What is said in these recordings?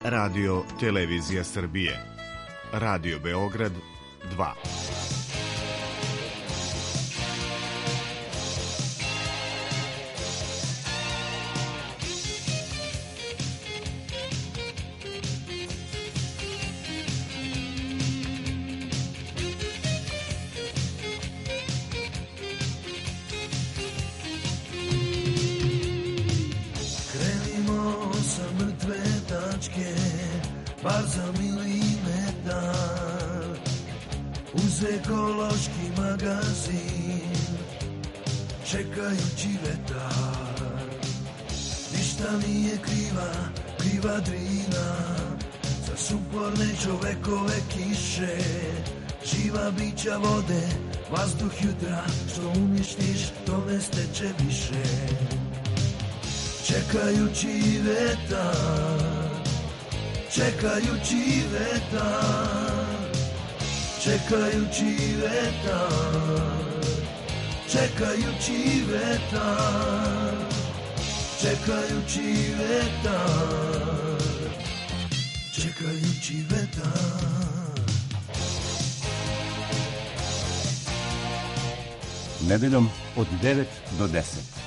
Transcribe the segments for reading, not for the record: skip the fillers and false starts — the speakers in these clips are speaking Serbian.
Radio Televizija Srbije, Radio Beograd 2. Bar za milimetar uz ekološki magazin, čekajući vetar. Ništa nije kriva Drina, za suporne čovekove kiše, živa bića vode, vazduh jutra, što uništiš, to ne steče više. Čekajući vetar, čekajući vetar, čekajući vetar, čekajući vetar, čekajući vetar, čekajući vetar. Nedeljom od 9 do 10.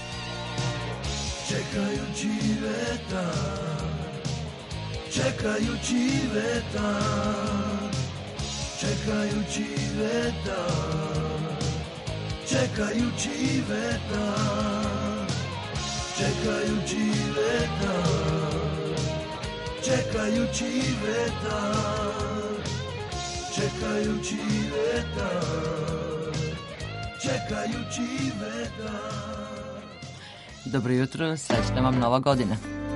Čekajući vetar, čekajući vetar, čekajući vetar, čekajući vetar, čekajući vetar, čekajući vetar, čekajući vetar, čekajući vetar. Dobro jutro, srećna vam nova godina.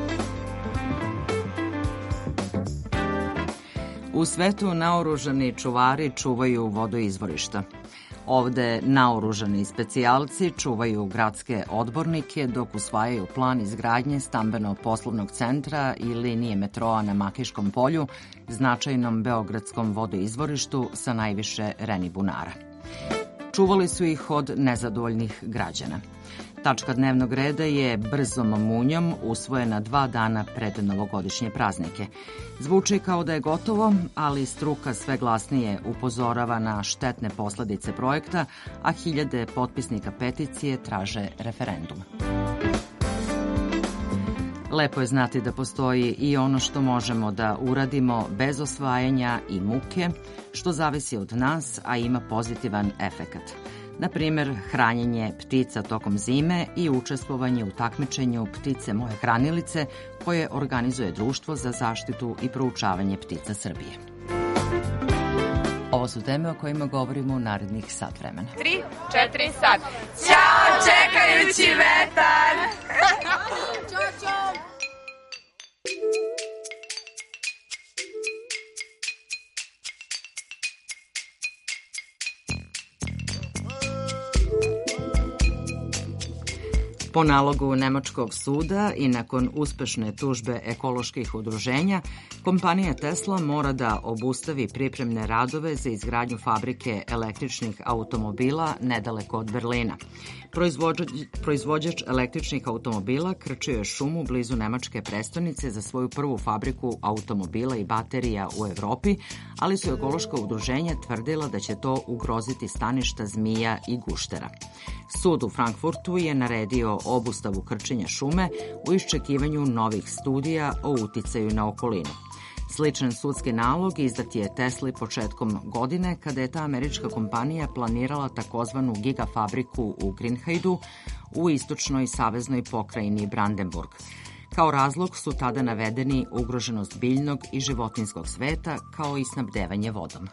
U svetu naoružani čuvari čuvaju vodoizvorišta. Ovde naoružani specijalci čuvaju gradske odbornike dok usvajaju plan izgradnje stambeno-poslovnog centra i linije metroa na Makiškom polju, značajnom beogradskom vodoizvorištu sa najviše Reni bunara. Čuvali su ih od nezadovoljnih građana. Tačka dnevnog reda je brzom munjom usvojena 2 dana pred novogodišnje praznike. Zvuči kao da je gotovo, ali struka sve glasnije upozorava na štetne posledice projekta, a hiljade potpisnika peticije traže referendum. Lepo je znati da postoji i ono što možemo da uradimo bez osvajanja i muke, što zavisi od nas, a ima pozitivan efekat. Na primer, hranjenje ptica tokom zime i učestvovanje u takmičenju Ptice moje hranilice, koje organizuje Društvo za zaštitu i proučavanje ptica Srbije. Ovo su teme o kojima govorimo u narednih sat vremena. 3, 4, sad. Ćao, čekajući vetar! Ćao, čao! Po nalogu Nemačkog suda i nakon uspešne tužbe ekoloških udruženja, kompanija Tesla mora da obustavi pripremne radove za izgradnju fabrike električnih automobila nedaleko od Berlina. Proizvođač električnih automobila krčio je šumu blizu nemačke prestonice za svoju prvu fabriku automobila i baterija u Evropi, ali su ekološka udruženja tvrdila da će to ugroziti staništa zmija i guštera. Sud u Frankfurtu je naredio obustavu krčenja šume u iščekivanju novih studija o uticaju na okolinu. Sličan sudski nalog izdat je Tesli početkom godine, kada je ta američka kompanija planirala takozvanu gigafabriku u Greenheidu u istočnoj saveznoj pokrajini Brandenburg. Kao razlog su tada navedeni ugroženost biljnog i životinjskog sveta, kao i snabdevanje vodom.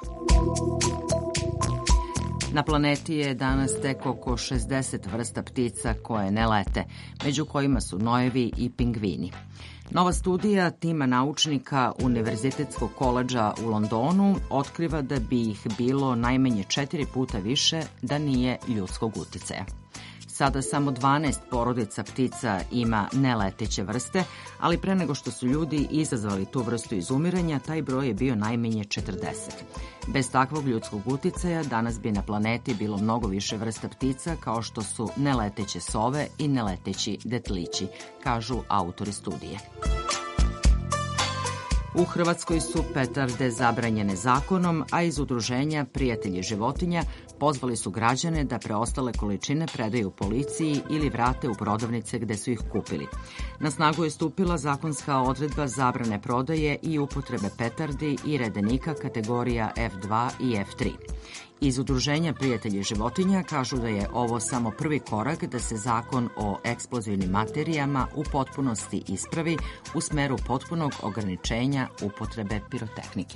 Na planeti je danas tek oko 60 vrsta ptica koje ne lete, među kojima su nojevi i pingvini. Nova studija tima naučnika Univerzitetskog koledža u Londonu otkriva da bi ih bilo najmanje 4 puta više da nije ljudskog uticaja. Sada samo 12 porodica ptica ima neleteće vrste, ali pre nego što su ljudi izazvali tu vrstu izumiranja, taj broj je bio najmanje 40. Bez takvog ljudskog uticaja danas bi na planeti bilo mnogo više vrsta ptica, kao što su neleteće sove i neleteći detlići, kažu autori studije. U Hrvatskoj su petarde zabranjene zakonom, a iz udruženja Prijatelji životinja pozvali su građane da preostale količine predaju policiji ili vrate u prodavnice gde su ih kupili. Na snagu je stupila zakonska odredba zabrane prodaje i upotrebe petardi i redenika kategorija F2 i F3. Iz udruženja Prijatelji životinja kažu da je ovo samo prvi korak da se zakon o eksplozivnim materijama u potpunosti ispravi u smeru potpunog ograničenja upotrebe pirotehnike.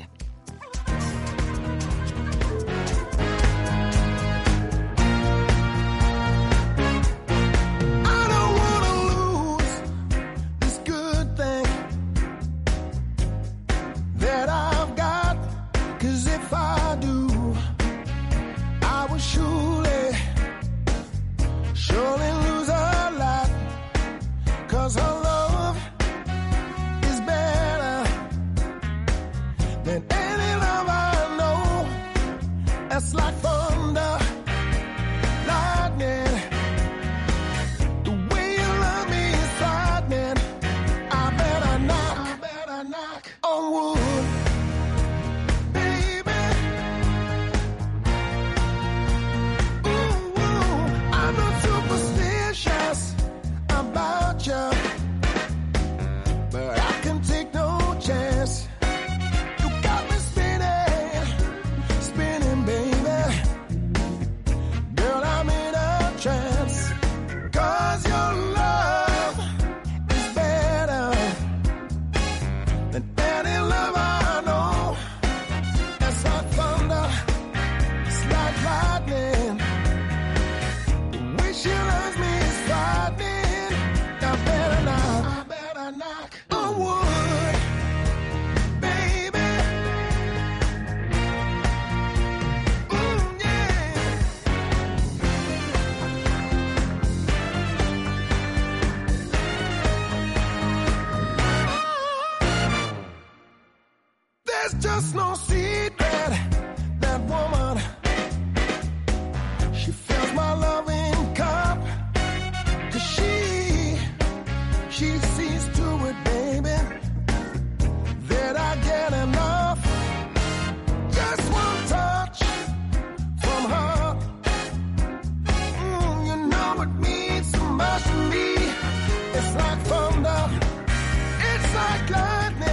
Just no secret, that woman, she fills my loving cup, 'cause she sees to it, baby, that I get enough. Just one touch from her, you know it means so much to me. It's like thunder, it's like lightning.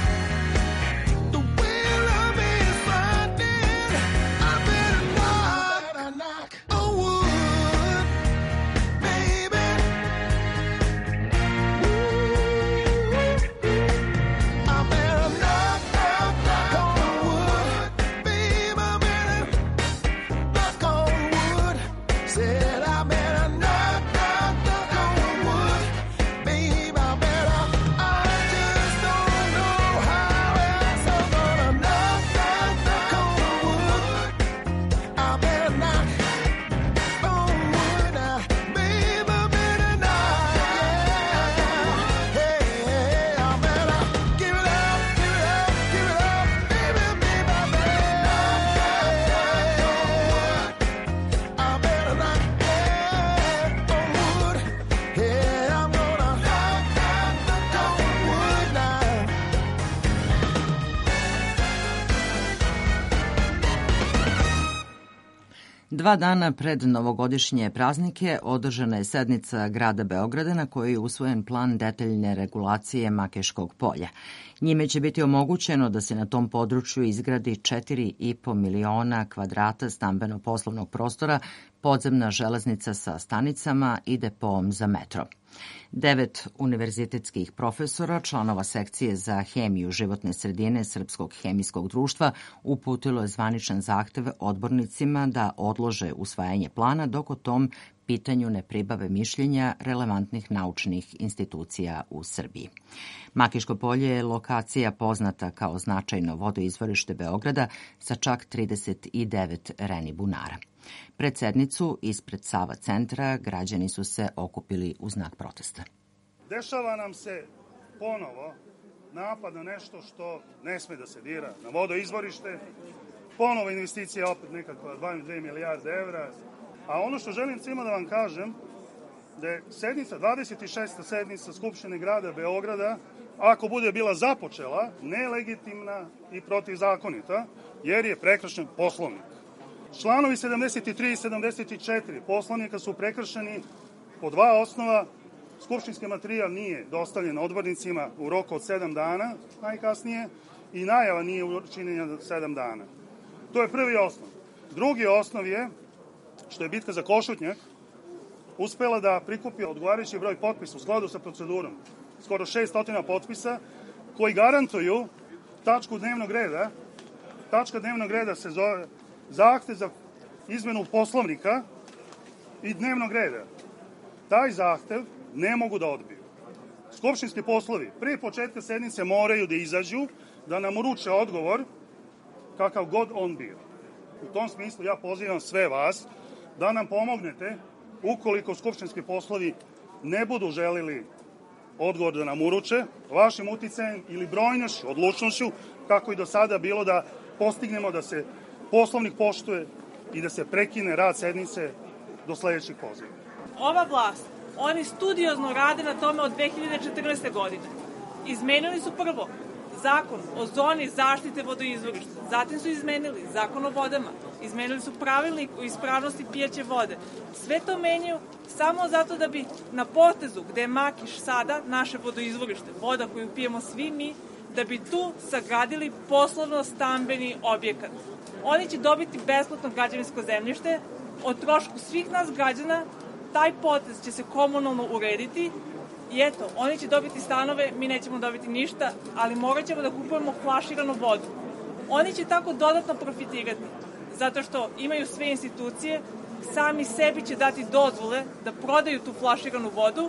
Dva dana pred novogodišnje praznike održana je sednica grada Beograda na kojoj je usvojen plan detaljne regulacije Makeškog polja. Njime će biti omogućeno da se na tom području izgradi 4,5 miliona kvadrata stambeno-poslovnog prostora, podzemna železnica sa stanicama i depoom za metro. 9 univerzitetskih profesora, članova sekcije za hemiju životne sredine Srpskog hemijskog društva, uputilo je zvaničan zahtev odbornicima da odlože usvajanje plana dok o tom pitanju ne pribave mišljenja relevantnih naučnih institucija u Srbiji. Makiško polje je lokacija poznata kao značajno vodoizvorište Beograda sa čak 39 reni bunara. Pred sednicu ispred Sava centra građani su se okupili u znak protesta. Dešava nam se ponovo napad na nešto što ne sme da se dira, na vodoizvorište, ponovo investicija opet nekakva 2 milijarde evra, a ono što želim svima da vam kažem, da je sednica, 26. sednica Skupštine grada Beograda ako bude bila započela, nelegitimna i protivzakonita, jer je prekršen Poslovnik. Članovi 73 i 74 Poslovnika su prekršeni po dva osnova. Skupštinski materijal nije dostavljen odbornicima u roku od 7 dana, najkasnije, i najava nije učinjena 7 dana. To je prvi osnov. Drugi osnov je što je bitka za Košutnjak uspela da prikupi odgovarajući broj potpisa u skladu sa procedurom. Skoro 600 potpisa koji garantuju tačku dnevnog reda. Tačka dnevnog reda se zove zahtev za izmenu Poslovnika i dnevnog reda. Taj zahtev ne mogu da odbiju. Skupštinski poslovi prije početka sednice moraju da izađu, da nam uruče odgovor kakav god on bio. U tom smislu ja pozivam sve vas da nam pomognete ukoliko skupštinski poslovi ne budu želili odgovor da nam uruče, vašim uticajem ili brojnošću, odlučnošću, kako i do sada bilo, da postignemo da se Poslovnik poštuje i da se prekine rad sednice do sledećih poziva. Ova vlast, oni studiozno rade na tome od 2014. godine. Izmenili su prvo zakon o zoni zaštite vodoizvorišta, zatim su izmenili zakon o vodama, izmenili su pravilnik o ispravnosti pijaće vode. Sve to menjaju samo zato da bi na potezu gde je Makiš sada, naše vodoizvorište, voda koju pijemo svi mi, da bi tu sagradili poslovno-stambeni objekat. Oni će dobiti besplatno građevinsko zemljište, o trošku svih nas građana, taj potez će se komunalno urediti i eto, oni će dobiti stanove, mi nećemo dobiti ništa, ali morat ćemo da kupujemo flaširanu vodu. Oni će tako dodatno profitirati, zato što imaju sve institucije, sami sebi će dati dozvole da prodaju tu flaširanu vodu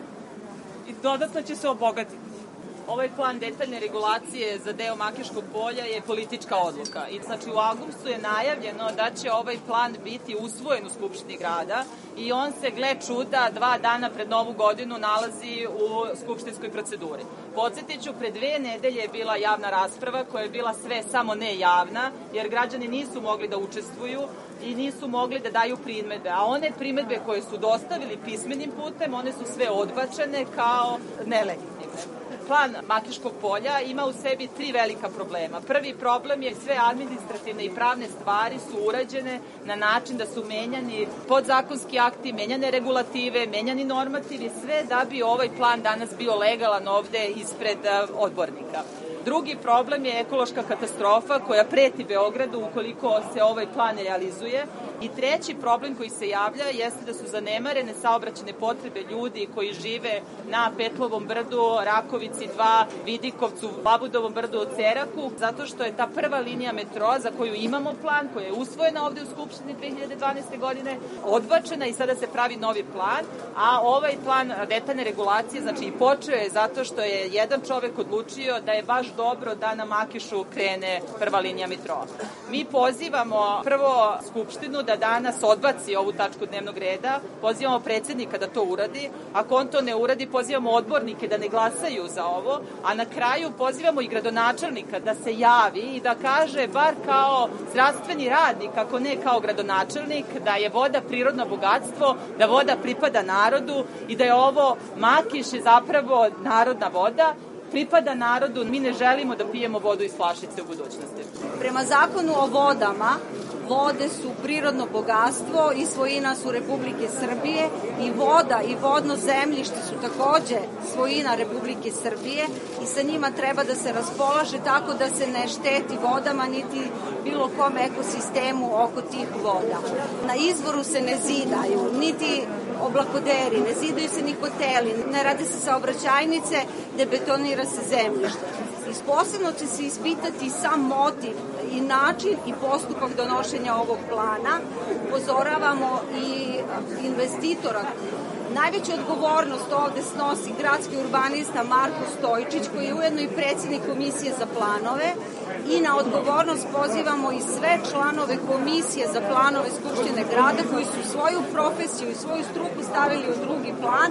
i dodatno će se obogatiti. Ovaj plan detaljne regulacije za deo Makiškog polja je politička odluka. I znači u avgustu je najavljeno da će ovaj plan biti usvojen u Skupštini grada i on se, gle čuda, 2 dana pred Novu godinu nalazi u skupštinskoj proceduri. Podsjetiću, pre 2 nedelje je bila javna rasprava koja je bila sve samo ne javna, jer građani nisu mogli da učestvuju i nisu mogli da daju primedbe. A one primedbe koje su dostavili pismenim putem, one su sve odbačene kao nelegitimne. Plan Makiškog polja ima u sebi 3 velika problema. Prvi problem je sve administrativne i pravne stvari su urađene na način da su menjani podzakonski akti, menjane regulative, menjani normativi, sve da bi ovaj plan danas bio legalan ovde ispred odbornika. Drugi problem je ekološka katastrofa koja preti Beogradu ukoliko se ovaj plan realizuje. I treći problem koji se javlja jeste da su zanemarene saobraćajne potrebe ljudi koji žive na Petlovom brdu, Rakovici 2, Vidikovcu, Labudovom brdu, Ceraku, zato što je ta prva linija metroa za koju imamo plan, koja je usvojena ovde u Skupštini 2012. godine, odbačena i sada se pravi novi plan, a ovaj plan detaljne regulacije, znači i počeo je zato što je jedan čovek odlučio da je baš dobro da na Makišu krene prva linija metroa. Mi pozivamo prvo Skupštinu da danas odbaci ovu tačku dnevnog reda, pozivamo predsednika da to uradi, ako on to ne uradi, pozivamo odbornike da ne glasaju za ovo, a na kraju pozivamo i gradonačelnika da se javi i da kaže, bar kao zdravstveni radnik, ako ne kao gradonačelnik, da je voda prirodno bogatstvo, da voda pripada narodu i da je ovo Makiš je zapravo narodna voda, pripada narodu, mi ne želimo da pijemo vodu iz flašice u budućnosti. Prema zakonu o vodama, vode su prirodno bogatstvo i svojina su Republike Srbije i voda i vodno zemljište su takođe svojina Republike Srbije i sa njima treba da se raspolaže tako da se ne šteti vodama niti bilo kom ekosistemu oko tih voda. Na izvoru se ne zidaju, niti oblakoderi, ne zidaju se ni hoteli, ne rade se saobraćajnice, ne betonira se zemljište. Posebno će se ispitati sam motiv i način i postupak donošenja ovog plana. Upozoravamo i investitora. Najveću odgovornost ovde snosi gradski urbanista Marko Stojčić, koji je ujedno i predsjednik Komisije za planove, i na odgovornost pozivamo i sve članove Komisije za planove Skupštine grada koji su svoju profesiju i svoju struku stavili u drugi plan.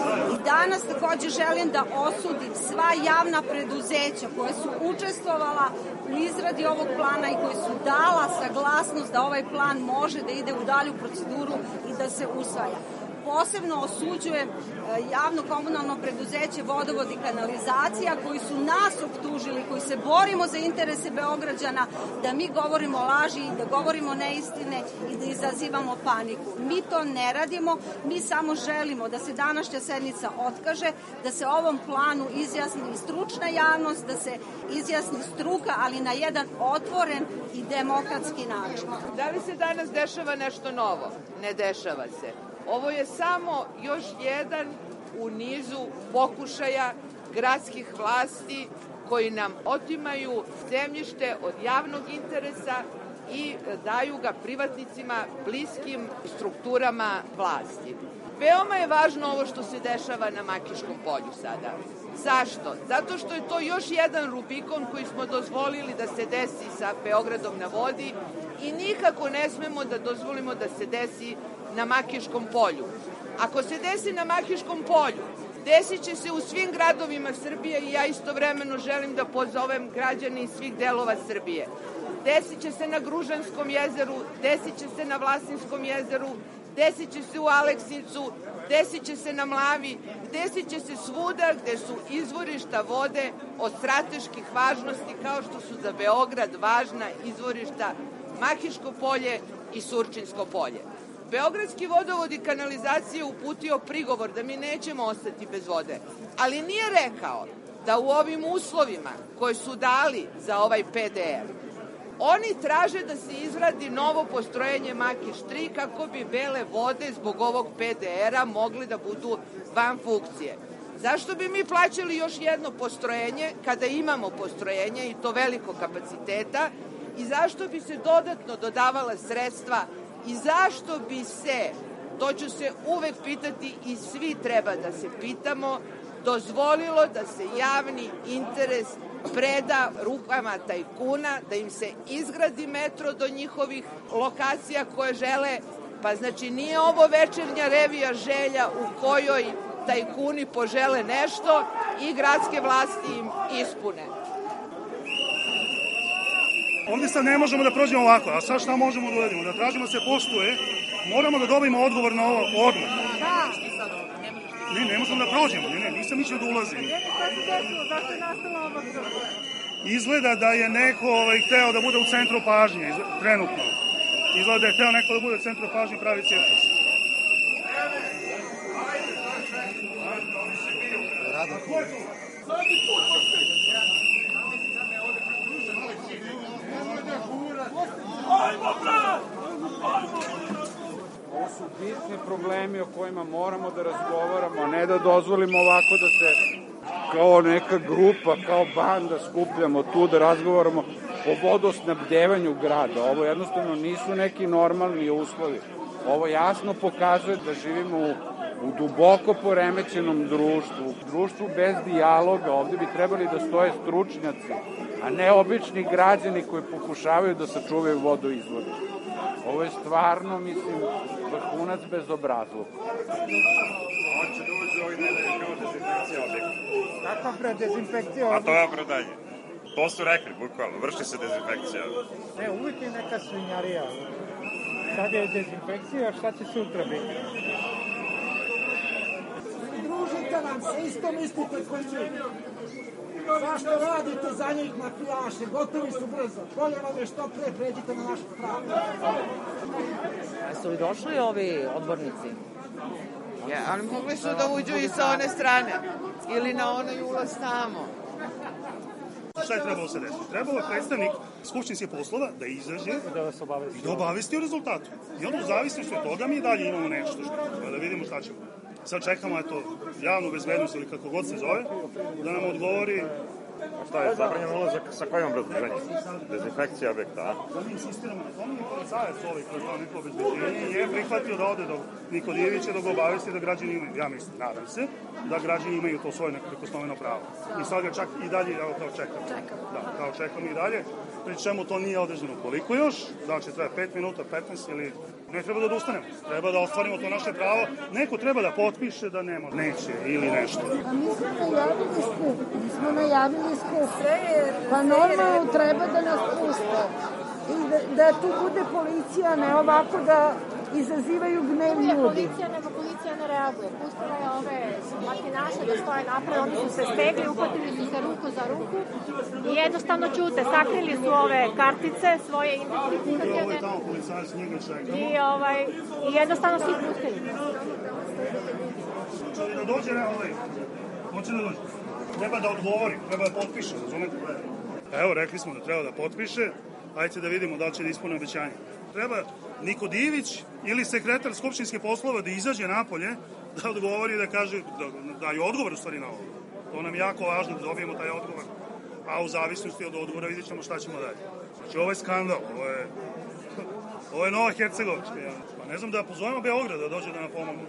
I danas takođe želim da osudim sva javna preduzeća koja su učestvovala u izradi ovog plana i koji su dala saglasnost da ovaj plan može da ide u dalju proceduru i da se usvaja. posebno osuđujem javno komunalno preduzeće Vodovod i kanalizacija koji su nas optužili, koji se borimo za interese Beograđana, da mi govorimo laži, da govorimo neistine i da izazivamo paniku. Mi to ne radimo, mi samo želimo da se današnja sednica otkaže, da se ovom planu izjasni stručna javnost, da se izjasni struka, ali na jedan otvoren i demokratski način. Da li se danas dešava nešto novo? Ne dešava se. Ovo je samo još jedan u nizu pokušaja gradskih vlasti koji nam otimaju zemljište od javnog interesa i daju ga privatnicima bliskim strukturama vlasti. Veoma je važno ovo što se dešava na Makiškom polju sada. Zašto? Zato što je to još jedan Rubikon koji smo dozvolili da se desi sa Beogradom na vodi i nikako ne smemo da dozvolimo da se desi na Makiškom polju. Ako se desi na Makiškom polju, desit će se u svim gradovima Srbije i ja istovremeno želim da pozovem građane iz svih delova Srbije. Desit će se na Gružanskom jezeru, desit će se na Vlasinskom jezeru, desit će se u Aleksincu, desit će se na Mlavi, desit će se svuda gde su izvorišta vode od strateških važnosti kao što su za Beograd važna izvorišta Makiško polje i Surčinsko polje. Beogradski vodovod i kanalizacija uputio prigovor da mi nećemo ostati bez vode, ali nije rekao da u ovim uslovima koje su dali za ovaj PDR, oni traže da se izradi novo postrojenje Makiš 3 kako bi bele vode zbog ovog PDR-a mogli da budu van funkcije. Zašto bi mi plaćali još jedno postrojenje kada imamo postrojenje i to veliko kapaciteta i zašto bi se dodatno dodavala sredstva i zašto bi se, to ću se uvek pitati i svi treba da se pitamo, dozvolilo da se javni interes preda rukama tajkuna, da im se izgradi metro do njihovih lokacija koje žele. Pa znači nije ovo večernja revija želja u kojoj tajkuni požele nešto i gradske vlasti im ispune. Ovdje sad ne možemo da prođemo ovako, a sad šta možemo da uradimo? Da tražimo da se poštuje, moramo da dobijemo odgovor na ovo odmah. Ne možemo da prođemo, nisam mislio da ulazim. Zašto je nastala ova Izgleda da je neko hteo da bude u centru pažnje, trenutno. Izgleda da je hteo neko da bude u centru pažnje i pravi cirkus. Ovo su bitni problemi o kojima moramo da razgovaramo, a ne da dozvolimo ovako da se kao neka grupa, kao banda skupljamo tu da razgovaramo o vodosnabdevanju grada. Ovo jednostavno nisu neki normalni uslovi. Ovo jasno pokazuje da živimo u duboko poremećenom društvu, društvu bez dijaloga. Ovde bi trebali da stoje stručnjaci, a ne obični građani koji pokušavaju da sačuvaju vodoizvorište. Ovo je stvarno, mislim, vrhunac bezobrazluka. Hoće da uđe ovih nedelje kao dezinfekcija objekta. Kakva pre dezinfekcija objekta? A to je opravdanje. To su rekli, bukvalno, vrši se dezinfekcija. Ne, uvijek je neka svinjarija. Sad je dezinfekcija, šta će sutra biti? Družite nam se, isto mislite koji će. Zašto radite za njih mafijaše? Gotovi su brzo. Bolje vam je što pre pređite na našu stranu. Su li došli ovi odbornici? Ja, ali mogli su da uđu i sa one strane. Ili na onoj ulaz tamo. Šta je trebalo se desiti? Trebalo je predstavnik skupštinskih poslova da izađe i da obavesti o rezultatu. I onda u zavisnosti od toga mi dalje imamo nešto. Da vidimo šta ćemo. Sad čekamo javnu bezbednost ili kako god se zove, da nam odgovori. A šta je, zabranjen ulazak sa kojim obrazloženjem? Dezinfekcija objekta, a? Mi insistiramo na tome, policajac koji je neko obezbeđenje je prihvatio da ode do Nikodijevića da ga obavesti da građani imaju, ja mislim, nadam se, da građani imaju to svoje neprikosnoveno pravo. I sad ga čak i dalje, evo kao čekamo. Da, kao čekamo i dalje, pri čemu to nije određeno koliko još, znači treba 5 minuta, 15 ili ne treba da odustanemo. Treba da ostvarimo to naše pravo. Neko treba da potpiše da ne može, neće ili nešto. A mi smo najavili skup. Pa normalno treba da nas puste. I da tu bude policija, ne ovako da izazivaju gnev ljudi. Policija ne reaguje. Pustila je ove makinaše da stoje napred, oni su se stegli, uhvatili su se ruku za ruku i jednostavno ćute. Sakrili su ove kartice, svoje identifikacione i jednostavno su ih pustili. Da dođe na hoće da dođe. Treba da odgovori, treba da potpiše, razumete? Evo, rekli smo da treba da potpiše, ajde da vidimo da li će da ispune obećanje. Treba Niko Divić ili sekretar skupštinskih poslova da izađe napolje, da odgovori i da kaže, da daju odgovor u stvari na ovo. To nam je jako važno da dobijemo taj odgovor, a u zavisnosti od odgovora vidjet ćemo šta ćemo dalje. Znači, ovo je skandal, ovo je Nova Hercegovička. Pa ne znam da pozovemo Beograd da dođe da nam pomogu.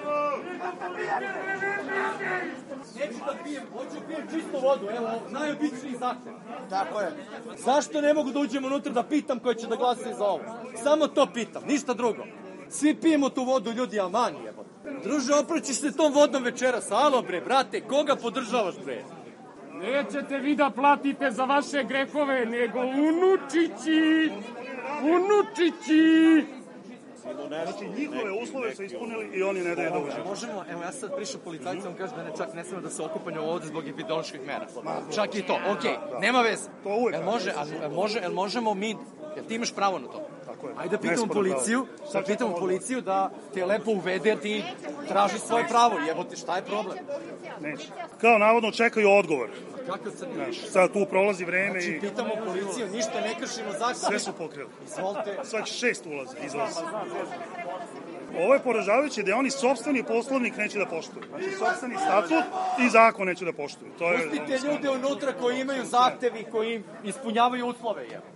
Neću da pijem, hoću pijem čistu vodu, evo, najobičniji zahtev. Tako je. Zašto ne mogu da uđem unutra da pitam ko će da glasa za ovo? Samo to pitam, ništa drugo. Svi pijemo tu vodu, ljudi, aman jebote. Druže, opraćiš se tom vodom večeras, alo bre, brate, koga podržavaš bre? Nećete vi da platite za vaše grehove, nego unučići! Unučići! Znači, njihove uslove su ispunili i oni ne daju da uđe. Možemo, evo ja sad prišao policajcom, on kaže da čak ne smemo da se okupanje ovde zbog epidemioloških mera. Čak i to, okej, nema veze. Jel možemo mi, jel ti imaš pravo na to? Ajde da pitamo policiju da te lepo uvede, jer ti traži svoje pravo, jebote, šta je problem? Neće. Kao navodno čekaju odgovor. Kako sad imaš? Sad tu prolazi vreme i... Znači, pitamo policiju, ništa ne kršimo zakon. Sve su pokrili. Izvolite. Svaki 6 ulazi, izlazi. Ovo je poražavajuće da oni sopstveni poslovnik neće da poštuju. Znači, sopstveni statut i zakon neće da poštuju. Pustite ljude unutra koji imaju zahtevi, koji ispunjavaju uslove, jebo.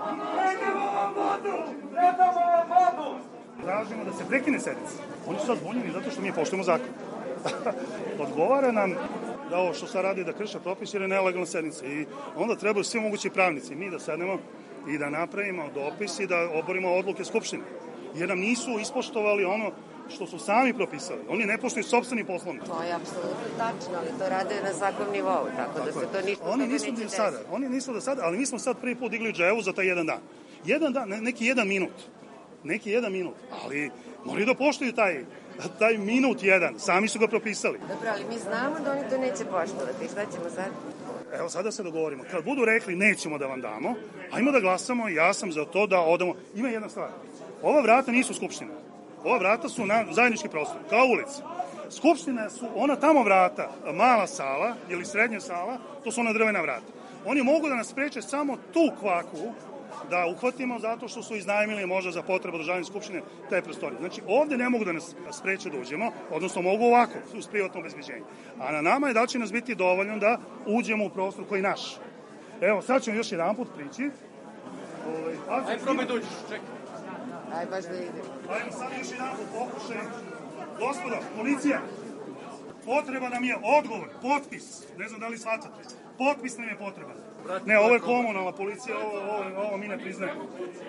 Tražimo da se prekine sednice. Oni su sad zbunjeni zato što mi poštujemo zakon. Odgovara nam da ovo što sad radi da krše propis jer je nelegalna sednica. I onda trebaju svi mogući pravnici, mi da sednemo i da napravimo dopis i da oborimo odluke Skupštine. Jer nam nisu ispoštovali ono što su sami propisali. Oni ne poštuju sopstveni poslovnik. To je apsolutno tačno, ali to rade na svakom nivou, tako da se to ništa Oni nisu do sada, ali mi smo sad prvi put digli dževu za taj jedan dan. Jedan dan, neki jedan minut, ali moraju da poštuju taj minut jedan, sami su ga propisali. Dobro, ali mi znamo da oni to neće poštovati, šta ćemo sad? Evo, sada se dogovorimo. Kad budu rekli nećemo da vam damo, ajmo da glasamo, ja sam za to da odamo. Ima jedna stvar, ova vrata nisu Skupština. Ova vrata su na zajednički prostor, kao ulici. Skupština su ona tamo vrata, mala sala ili srednja sala, to su ona drvena vrata. Oni mogu da nas spreče samo tu kvaku da uhvatimo zato što su iznajmili možda za potrebu održavanja Skupštine te prostorije. Znači, ovde ne mogu da nas spreče da uđemo, odnosno mogu ovako, uz privatno obezbeđenje. A na nama je da će nas biti dovoljno da uđemo u prostor koji je naš. Evo, sad ćemo još jedan put prići. Aj, probaj da uđeš, čekaj. Aj, baš da ide. Ajmo sad još jedan put pokušaj. Gospodo, policija, potreba nam je odgovor, potpis. Ne znam da li shvatate. Potpis nam je potreban. Ne, ovo je komunalna policija, ovo mi ne priznajemo.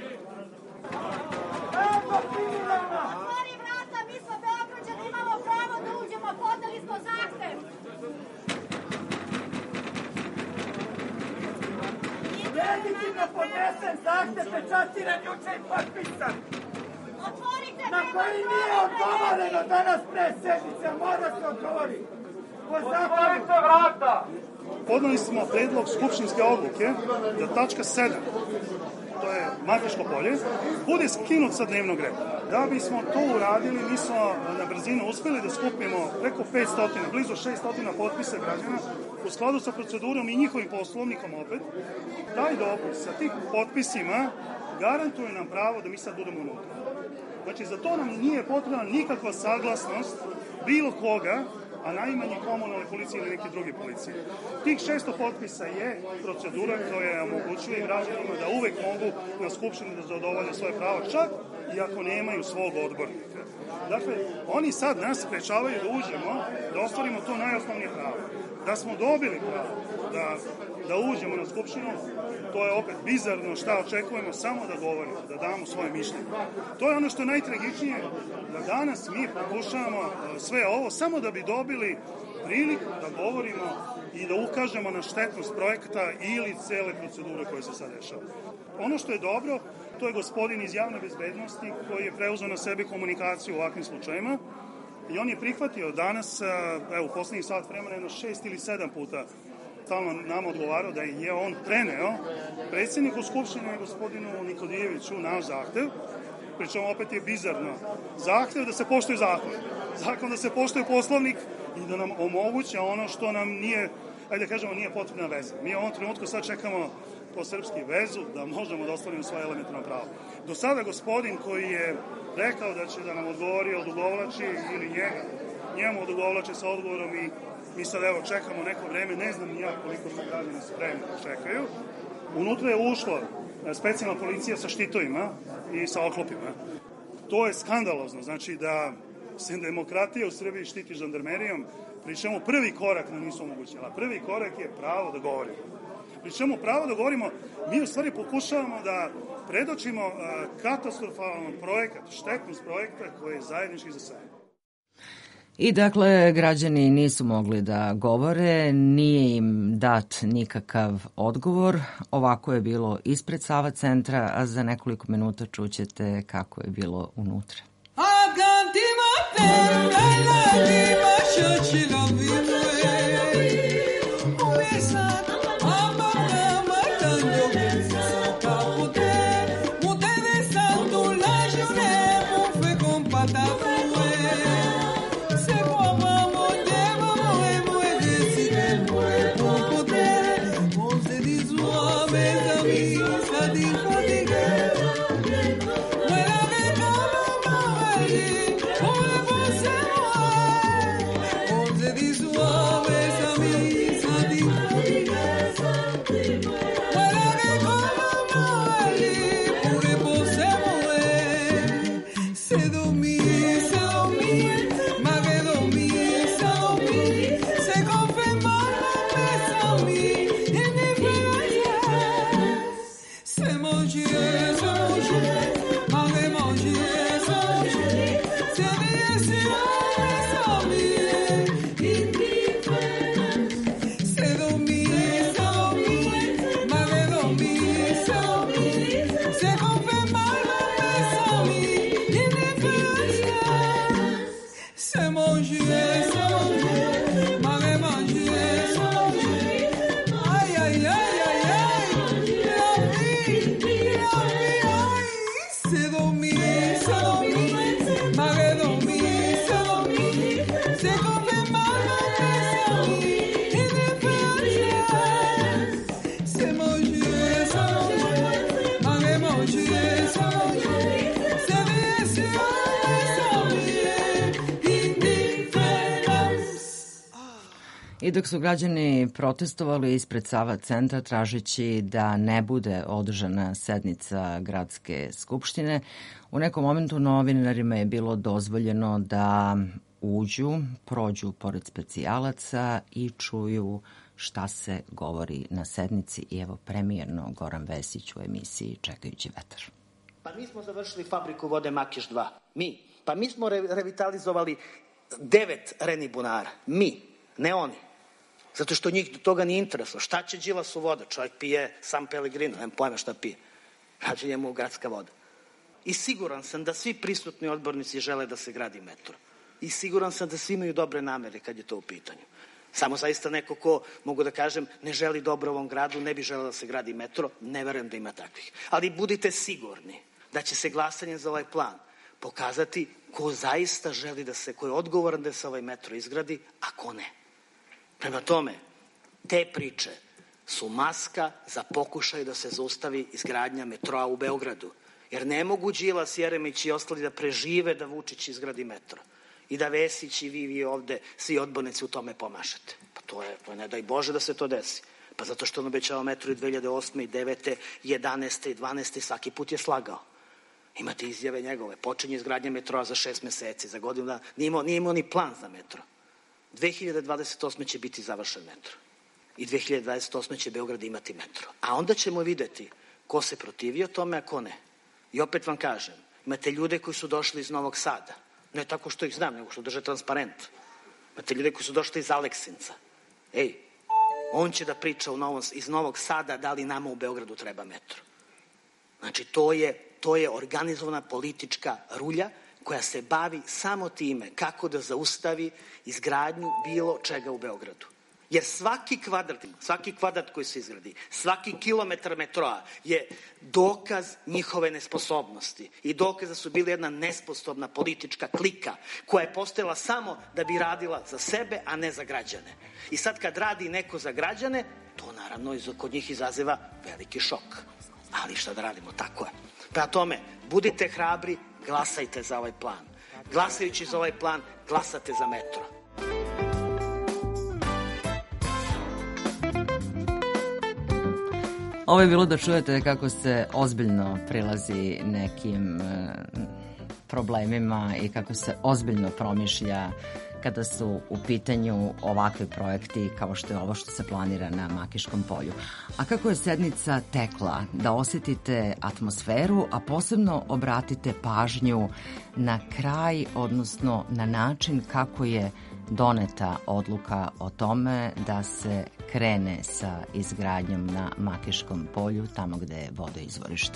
Otvori vrata, mi smo Beograđani, imamo pravo da uđemo, podali smo zahtev. Legitimno podnesen zahtev, pečatiran, juče i potpisan. Na koji nije odgovoreno danas pre sednice, mora se odgovori. Otvorite vrata! Podnali smo predlog skupštinske odluke da tačka 7, to je Makiško polje, bude skinut sa dnevnog reda. Da bismo to uradili, mi smo na brzinu uspeli da skupimo preko 500, blizu 600 potpisa građana u skladu sa procedurom i njihovim poslovnikom opet. Taj dopis sa tih potpisima garantuje nam pravo da mi sad budemo unutra. Znači, za to nam nije potrebna nikakva saglasnost bilo koga, a najmanje komunalne policije ili neke druge policije. Tih 600 potpisa je procedura koja omogućuje građanima da uvek mogu na Skupštini da zadovolje svoje pravo, čak i ako nemaju svog odbornika. Dakle, oni sad nas sprečavaju da uđemo, da ostvarimo to najosnovnije pravo. Da smo dobili pravo da uđemo na Skupštinu, to je opet bizarno šta očekujemo, samo da govorimo, da damo svoje mišljenje. To je ono što je najtragičnije, da danas mi pokušavamo sve ovo samo da bi dobili priliku da govorimo i da ukažemo na štetnost projekta ili cele procedure koje se sad dešava. Ono što je dobro, to je gospodin iz javne bezbednosti koji je preuzeo na sebe komunikaciju u ovakvim slučajima i on je prihvatio danas, evo, u poslednjih sat vremena, jedno 6 ili 7 puta stalno nam odgovarao da je on preneo predsjedniku Skupštine, gospodinu Nikodijeviću, naš zahtev, pričom opet je bizarno. Zahtev da se poštuje zakon. Zakon da se poštuje Poslovnik i da nam omoguće ono što nam nije, ajde da kažemo, nije potrebna veza. Mi u ovom trenutku sad čekamo po srpski vezu da možemo da ostvarimo svoje elementarno pravo. Do sada gospodin koji je rekao da će da nam odgovori odugovlači ili njemu odugovlači sa odgovorom i mi sad evo čekamo neko vreme, ne znam ni ja koliko su građani spremni da čekaju. Unutra je ušla specijalna policija sa štitovima i sa oklopima. To je skandalozno, znači da se demokratija u Srbiji štiti žandarmerijom, pri čemu prvi korak nam nisu omogućila. Prvi korak je pravo da govorimo. Pri čemu pravo da govorimo, mi u stvari pokušavamo da predočimo katastrofalan projekat, štetnost projekta koji je zajednički za sve. I dakle, građani nisu mogli da govore, nije im dat nikakav odgovor. Ovako je bilo ispred Sava centra, a za nekoliko minuta čućete kako je bilo unutra. I dok su građani protestovali ispred Sava centra tražeći da ne bude održana sednica gradske skupštine, u nekom momentu novinarima je bilo dozvoljeno da uđu, prođu pored specijalaca i čuju šta se govori na sednici. I evo premijerno Goran Vesić u emisiji Čekajući vetar. Pa mi smo završili fabriku vode Makiš 2. Mi. Pa mi smo revitalizovali 9 Reni bunara. Mi, ne oni. Zato što njih do toga nije intereslo. Šta će Đilasu voda? Čovjek pije San Pellegrino, nemam pojma šta pije. Znači njemu gradska voda. I siguran sam da svi prisutni odbornici žele da se gradi metro. I siguran sam da svi imaju dobre namere kad je to u pitanju. Samo zaista neko ko, mogu da kažem, ne želi dobro ovom gradu, ne bi želeo da se gradi metro, ne verujem da ima takvih. Ali budite sigurni da će se glasanjem za ovaj plan pokazati ko zaista želi da se, ko je odgovoran da se ovaj metro izgradi, a ko ne. Prema tome, te priče su maska za pokušaj da se zaustavi izgradnja metroa u Beogradu. Jer ne mogu Đilas, Jeremić i ostali da prežive da Vučić izgradi metro. I da Vesić i vi ovde, svi odbornici u tome pomašete. Pa to je, ne daj Bože da se to desi. Pa zato što on obećava metro i 2008. i 2009. 11. i 12. i svaki put je slagao. Imate izjave njegove. Počinje izgradnja metroa za 6 meseci, za godinu dana. Nije imao ni plan za metro. 2028. će biti završen metro. I 2028. će Beograd imati metro. A onda ćemo videti ko se protivio tome, a ko ne. I opet vam kažem, imate ljude koji su došli iz Novog Sada. Ne tako što ih znam, nego što drže transparent. Imate ljude koji su došli iz Aleksinca. Ej, On će da priča iz Novog Sada da li nama u Beogradu treba metro. Znači, to je organizovana politička rulja koja se bavi samo time kako da zaustavi izgradnju bilo čega u Beogradu. Jer svaki kvadrat koji se izgradi, svaki kilometar metroa je dokaz njihove nesposobnosti i dokaz da su bili jedna nesposobna politička klika koja je postojala samo da bi radila za sebe, a ne za građane. I sad kad radi neko za građane, to naravno kod njih izaziva veliki šok. Ali šta da radimo, tako je. Prema tome, budite hrabri, glasajte za ovaj plan. Glasajući za ovaj plan, glasate za metro. Ovo je bilo da čujete kako se ozbiljno prilazi nekim problemima i kako se ozbiljno promišlja kada su u pitanju ovakvi projekti kao što je ovo što se planira na Makiškom polju. A kako je sednica tekla, da osjetite atmosferu, a posebno obratite pažnju na kraj, odnosno na način kako je doneta odluka o tome da se krene sa izgradnjom na Makiškom polju, tamo gde je vodoizvorište.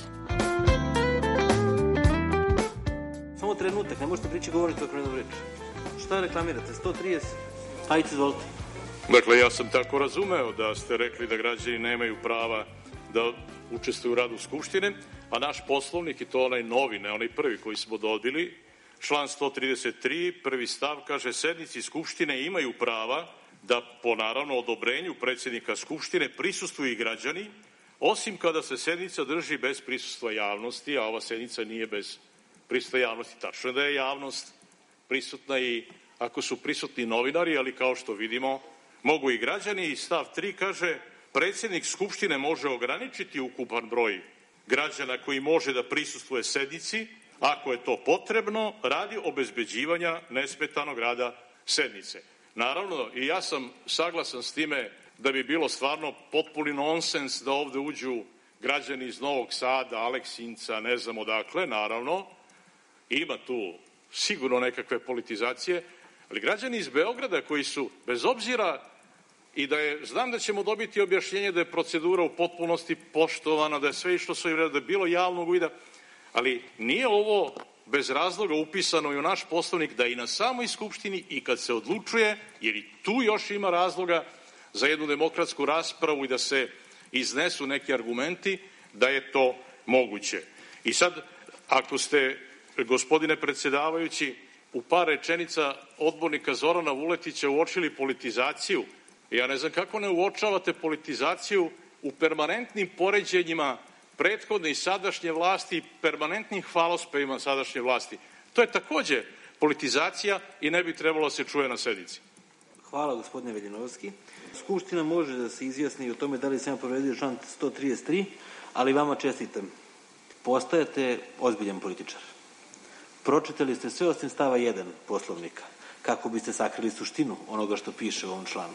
Samo trenutak, ne možete prići govoriti o krenu reči. Šta reklamirate? 130? Hajde, izvolite. Dakle, ja sam tako razumeo da ste rekli da građani nemaju prava da učestvuju u radu Skupštine, a naš poslovnik, i to onaj novi, ne onaj prvi koji smo dobili, član 133, prvi stav kaže: sednici Skupštine imaju prava da po naravno odobrenju predsjednika Skupštine prisustvuju i građani, osim kada se sednica drži bez prisustva javnosti, a ova sednica nije bez prisustva javnosti. Tačno je da je javnost prisutna i ako su prisutni novinari, ali kao što vidimo mogu i građani. I stav 3 kaže: predsjednik Skupštine može ograničiti ukupan broj građana koji može da prisustvuje sednici, ako je to potrebno, radi obezbeđivanja nesmetanog rada sednice. Naravno, i ja sam saglasan s time da bi bilo stvarno potpuni nonsens da ovde uđu građani iz Novog Sada, Aleksinca, ne znam odakle, naravno, ima tu sigurno nekakve politizacije, ali građani iz Beograda koji su, bez obzira i znam da ćemo dobiti objašnjenje da je procedura u potpunosti poštovana, da je sve išlo svojim redom, da je bilo javnog uvida, ali nije ovo bez razloga upisano i u naš poslovnik da i na samoj Skupštini i kad se odlučuje, jer i tu još ima razloga za jednu demokratsku raspravu i da se iznesu neki argumenti, da je to moguće. I sad, ako ste, gospodine predsjedavajući, u par rečenica odbornika Zorana Vuletića uočili politizaciju, ja ne znam kako ne uočavate politizaciju u permanentnim poređenjima prethodne i sadašnje vlasti, permanentnim hvalospevima sadašnje vlasti. To je takođe politizacija i ne bi trebalo se čuje na sednici. Hvala, gospodine Veljanovski. Skupština može da se izjasni o tome da li sam ja povredio član 133, ali vama čestitam. Postajete ozbiljan političar. Pročitali ste sve osim stava 1 Poslovnika, kako biste sakrili suštinu onoga što piše u ovom članu.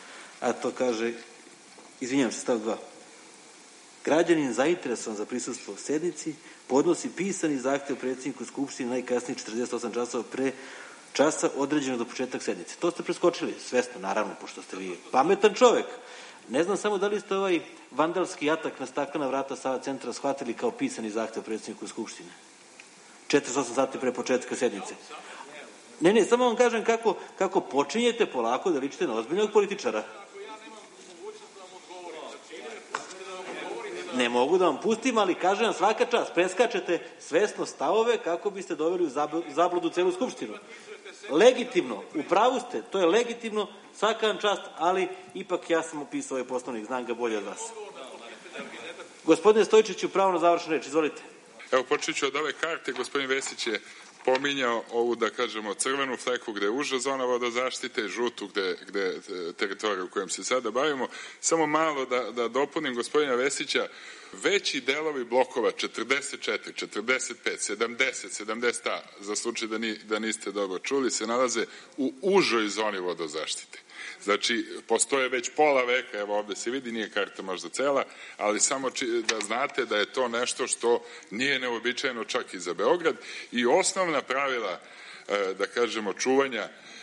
A to kaže, izvinjam se, stav 2. Građanin zainteresovan za prisustvo sednici podnosi pisani zahtev predsjedniku Skupštine najkasnije 48 časova pre časa određeno do početak sednice. To ste preskočili, svesno, naravno, pošto ste vi pametan čovek. Ne znam samo da li ste ovaj vandalski atak na staklena vrata Sava centra shvatili kao pisani zahtev predsjedniku Skupštine. 48 sati pre početka sednice. Ne, samo vam kažem kako počinjete polako da ličite na ozbiljnog političara. Ne mogu da vam pustim, ali kažem vam svaka čast, preskačete svesno stavove kako biste doveli u zabludu celu Skupštinu. Legitimno, u pravu ste, to je legitimno, svaka vam čast, ali ipak ja sam opisao ovaj poslovnik, znam ga bolje od vas. Gospodine Stojčiću, pravo na završenu reč, izvolite. Evo, počet ću od ove karte. Gospodin Vesić je pominjao ovu, da kažemo, crvenu fleku gde je uža zona vodozaštite, žutu gde je teritorija u kojem se sada bavimo. Samo malo da dopunim gospodina Vesića, veći delovi blokova 44, 45, 70, 70A, za slučaj da niste dobro čuli, se nalaze u užoj zoni vodozaštite. Znači, postoje već pola veka, evo ovde se vidi, nije karta možda cela, ali samo da znate da je to nešto što nije neobičajeno čak i za Beograd i osnovna pravila, da kažemo, čuvanja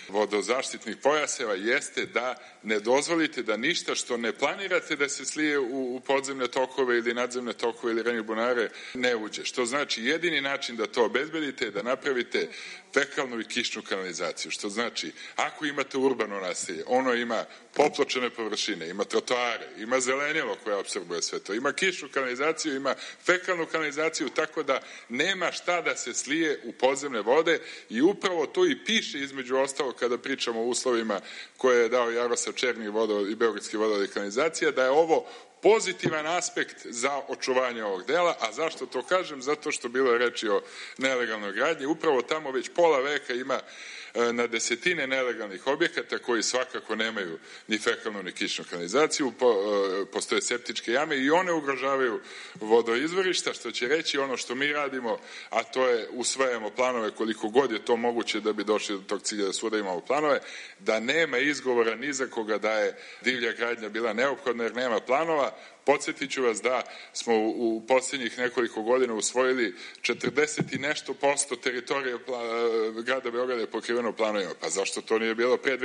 vodozaštitnih pojaseva jeste da ne dozvolite da ništa što ne planirate da se slije u podzemne tokove ili nadzemne tokove ili reni bunare ne uđe. Što znači jedini način da to obezbedite je da napravite fekalnu i kišnu kanalizaciju. Što znači ako imate urbano naselje, ono ima popločene površine, ima trotoare, ima zelenilo koje apsorbuje sve to, ima kišnu kanalizaciju, ima fekalnu kanalizaciju, tako da nema šta da se slije u podzemne vode i upravo to i piše između ostalo kada pričamo o uslovima koje je dao Jaroslav Černi i Beogradski vodovod i kanalizacija, da je ovo pozitivan aspekt za očuvanje ovog dela. A zašto to kažem? Zato što bilo je reči o nelegalnoj gradnji. Upravo tamo već pola veka ima na desetine nelegalnih objekata koji svakako nemaju ni fekalnu ni kišnu kanalizaciju, postoje septičke jame i one ugrožavaju vodoizvorišta, što će reći ono što mi radimo, a to je usvajamo planove koliko god je to moguće da bi došli do tog cilja da svuda imamo planove, da nema izgovora ni za koga da je divlja gradnja bila neophodna jer nema planova. Podsjetit ću vas da smo u posljednjih nekoliko godina usvojili 40 i nešto posto teritorije grada Beograda je pokriveno planovima. Pa zašto to nije bilo pre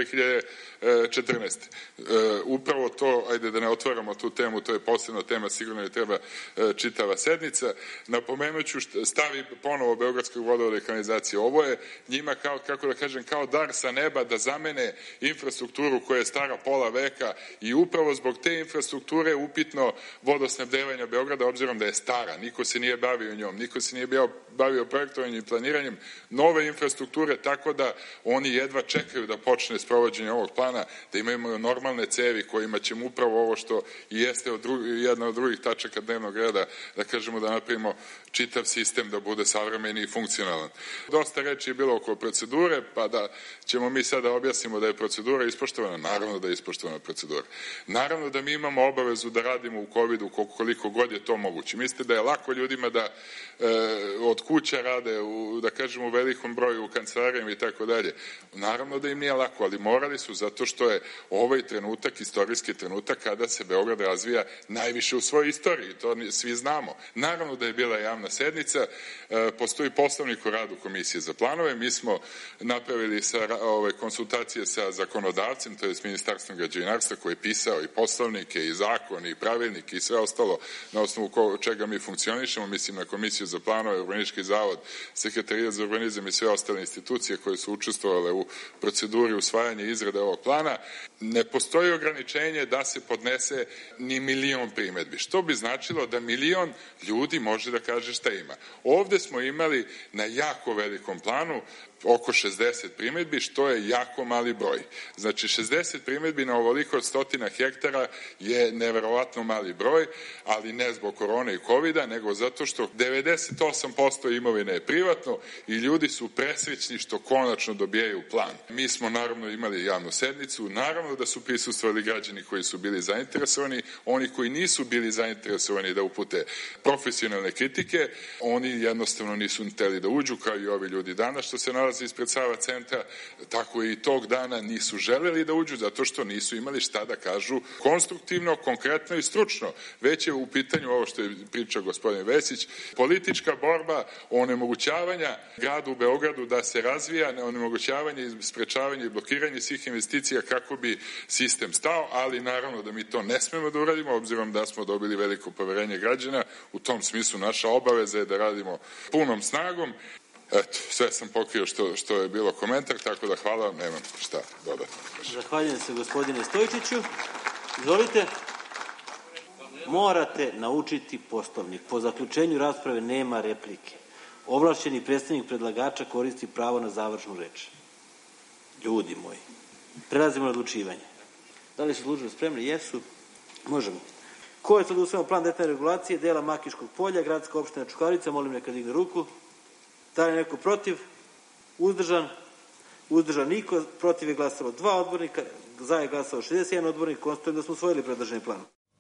2014? Upravo to, ajde da ne otvaramo tu temu, to je posebna tema, sigurno je treba čitava sednica. Napomenut ću stavi ponovo Beogradskog vodovoda i kanalizacije. Ovo je njima kao, kako da kažem, kao dar sa neba da zamene infrastrukturu koja je stara pola veka i upravo zbog te infrastrukture upitno vodosnabdevanja Beograda, obzirom da je stara, niko se nije bavio njom, niko se nije bavio projektovanjem i planiranjem nove infrastrukture, tako da oni jedva čekaju da počne sprovođenje ovog plana, da imamo normalne cevi kojima ćemo upravo ovo što i jeste jedna od drugih tačaka dnevnog reda, da kažemo da napravimo čitav sistem da bude savremeni i funkcionalan. Dosta reči je bilo oko procedure, pa da ćemo mi sada objasnimo da je procedura ispoštovana. Naravno da je ispoštovana procedura. Naravno da mi imamo obavezu da radimo u COVID-u koliko god je to moguće. Mislite da je lako ljudima da od kuća rade, da kažemo u velikom broju u kancelarijama i tako dalje. Naravno da im nije lako, ali morali su zato što je ovaj trenutak, istorijski trenutak kada se Beograd razvija najviše u svojoj istoriji. To svi znamo. Naravno da je bila javna sednica, postoji poslovnik o radu Komisije za planove, mi smo napravili konsultacije sa zakonodavcem, to je s Ministarstvom građevinarstva koji je pisao i poslovnike i zakon i pravilnik i sve ostalo na osnovu čega mi funkcionišemo, mislim na Komisiju za planove, Urbanistički zavod, Sekretarijat za urbanizam i sve ostale institucije koje su učestvovale u proceduri usvajanja i izrade ovog plana. Ne postoji ograničenje da se podnese ni 1.000.000 primedbi, što bi značilo da 1.000.000 ljudi može da kaže šta ima. Ovde smo imali na jako velikom planu oko 60 primedbi, što je jako mali broj. Znači 60 primedbi na ovoliko od 100 hektara je neverovatno mali broj, ali ne zbog korone i covida, nego zato što 98% imovine je privatno i ljudi su presrećni što konačno dobijaju plan. Mi smo naravno imali javnu sednicu, naravno da su prisustvovali građani koji su bili zainteresovani, oni koji nisu bili zainteresovani da upute profesionalne kritike, oni jednostavno nisu hteli da uđu, kao i ovi ljudi danas što se nalaze ispred Sava centra, tako i tog dana nisu želeli da uđu zato što nisu imali šta da kažu konstruktivno, konkretno i stručno. Već je u pitanju ovo što je pričao gospodin Vesić, politička borba onemogućavanja gradu u Beogradu da se razvija, onemogućavanje, sprečavanje i blokiranje svih investicija kako bi sistem stao, ali naravno da mi to ne smemo da uradimo, obzirom da smo dobili veliko poverenje građana. U tom smislu naša obaveza je da radimo punom snagom. Eto, sve sam pokrio što je bilo komentar, tako da hvala vam, nemam šta dodatno. Zahvaljujem se gospodine Stojčiću. Izvolite. Morate naučiti Poslovnik. Po zaključenju rasprave nema replike. Ovlašćeni predstavnik predlagača koristi pravo na završnu reč. Ljudi moji. Prelazimo na odlučivanje. Da li su službe spremni? Jesu. Možemo. Ko je sad usvojeno plan detaljne regulacije dela Makiškog polja, gradska opština Čukarica? Molim neka digne ruku. Da li je neko protiv? Uzdržan? Uzdržan niko. Protiv je glasalo 2 odbornika. Za je glasalo 61 odbornik. Konstatujem da smo usvojili predloženi plan.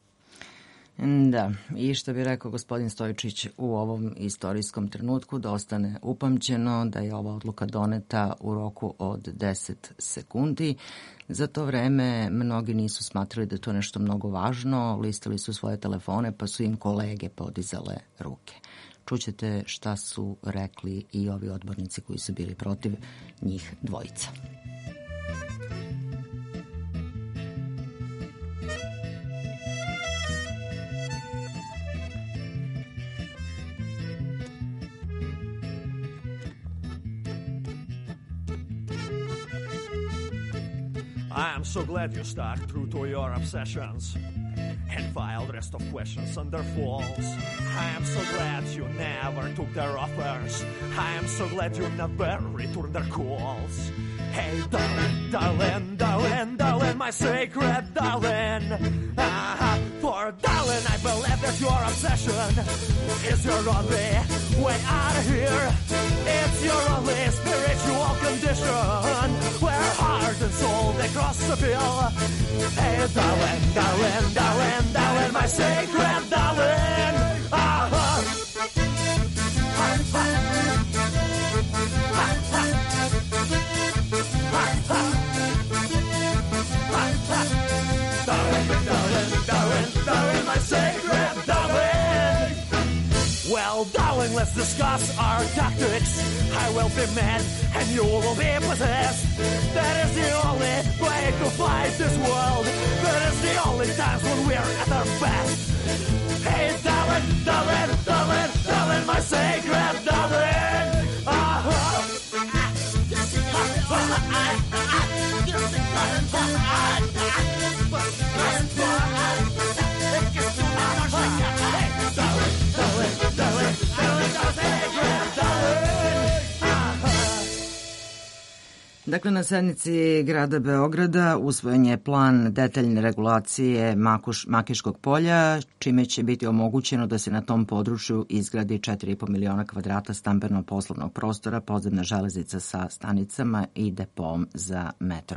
Da, i što bi rekao gospodin Stojčić u ovom istorijskom trenutku, da ostane upamćeno da je ova odluka doneta u roku od 10 sekundi. Za to vreme mnogi nisu smatrali da je to nešto mnogo važno, listali su svoje telefone pa su im kolege podizale ruke. Čućete šta su rekli i ovi odbornici koji su bili protiv, njih dvojica. I am so glad you stuck true to your obsessions and filed rest of questions under false. I am so glad you never took their offers. I am so glad you never returned their calls. Hey, darling, darling, darling, darling, my sacred darling. For darling, I believe that your obsession is your only way out of here. It's your only spiritual condition where heart and soul they cross the bill. Hey, darling, darling, darling, darling, my sacred darling. Darling, my sacred darling. Well, darling, let's discuss our tactics. I will be mad and you will be possessed. That is the only way to fight this world. That is the only times when we're at our best. Hey, darling, darling, darling, darling, my sacred darling. Dakle, na sednici grada Beograda usvojen je plan detaljne regulacije Makiškog polja, čime će biti omogućeno da se na tom području izgradi 4,5 miliona kvadrata stambeno-poslovnog prostora, podzemna železnica sa stanicama i depom za metro.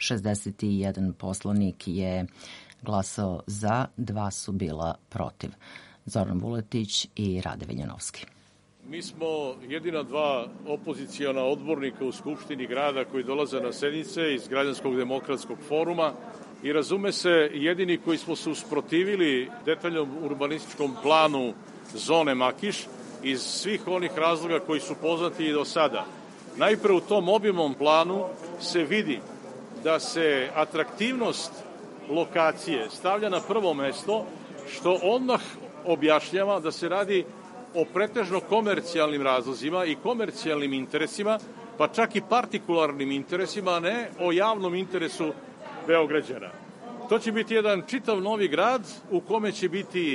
61 poslanik je glasao za, 2 su bila protiv. Zoran Vuletić i Rade Veljanovski. Mi smo jedina 2 opozicijona odbornika u Skupštini grada koji dolaze na sednice iz Građanskog demokratskog foruma i razume se jedini koji smo se usprotivili detaljnom urbanističkom planu zone Makiš iz svih onih razloga koji su poznati i do sada. Najpre u tom obimnom planu se vidi da se atraktivnost lokacije stavlja na prvo mesto, što odmah objašnjava da se radi o pretežno komercijalnim razlozima i komercijalnim interesima, pa čak i partikularnim interesima, a ne o javnom interesu Beograđana. To će biti jedan čitav novi grad u kome će biti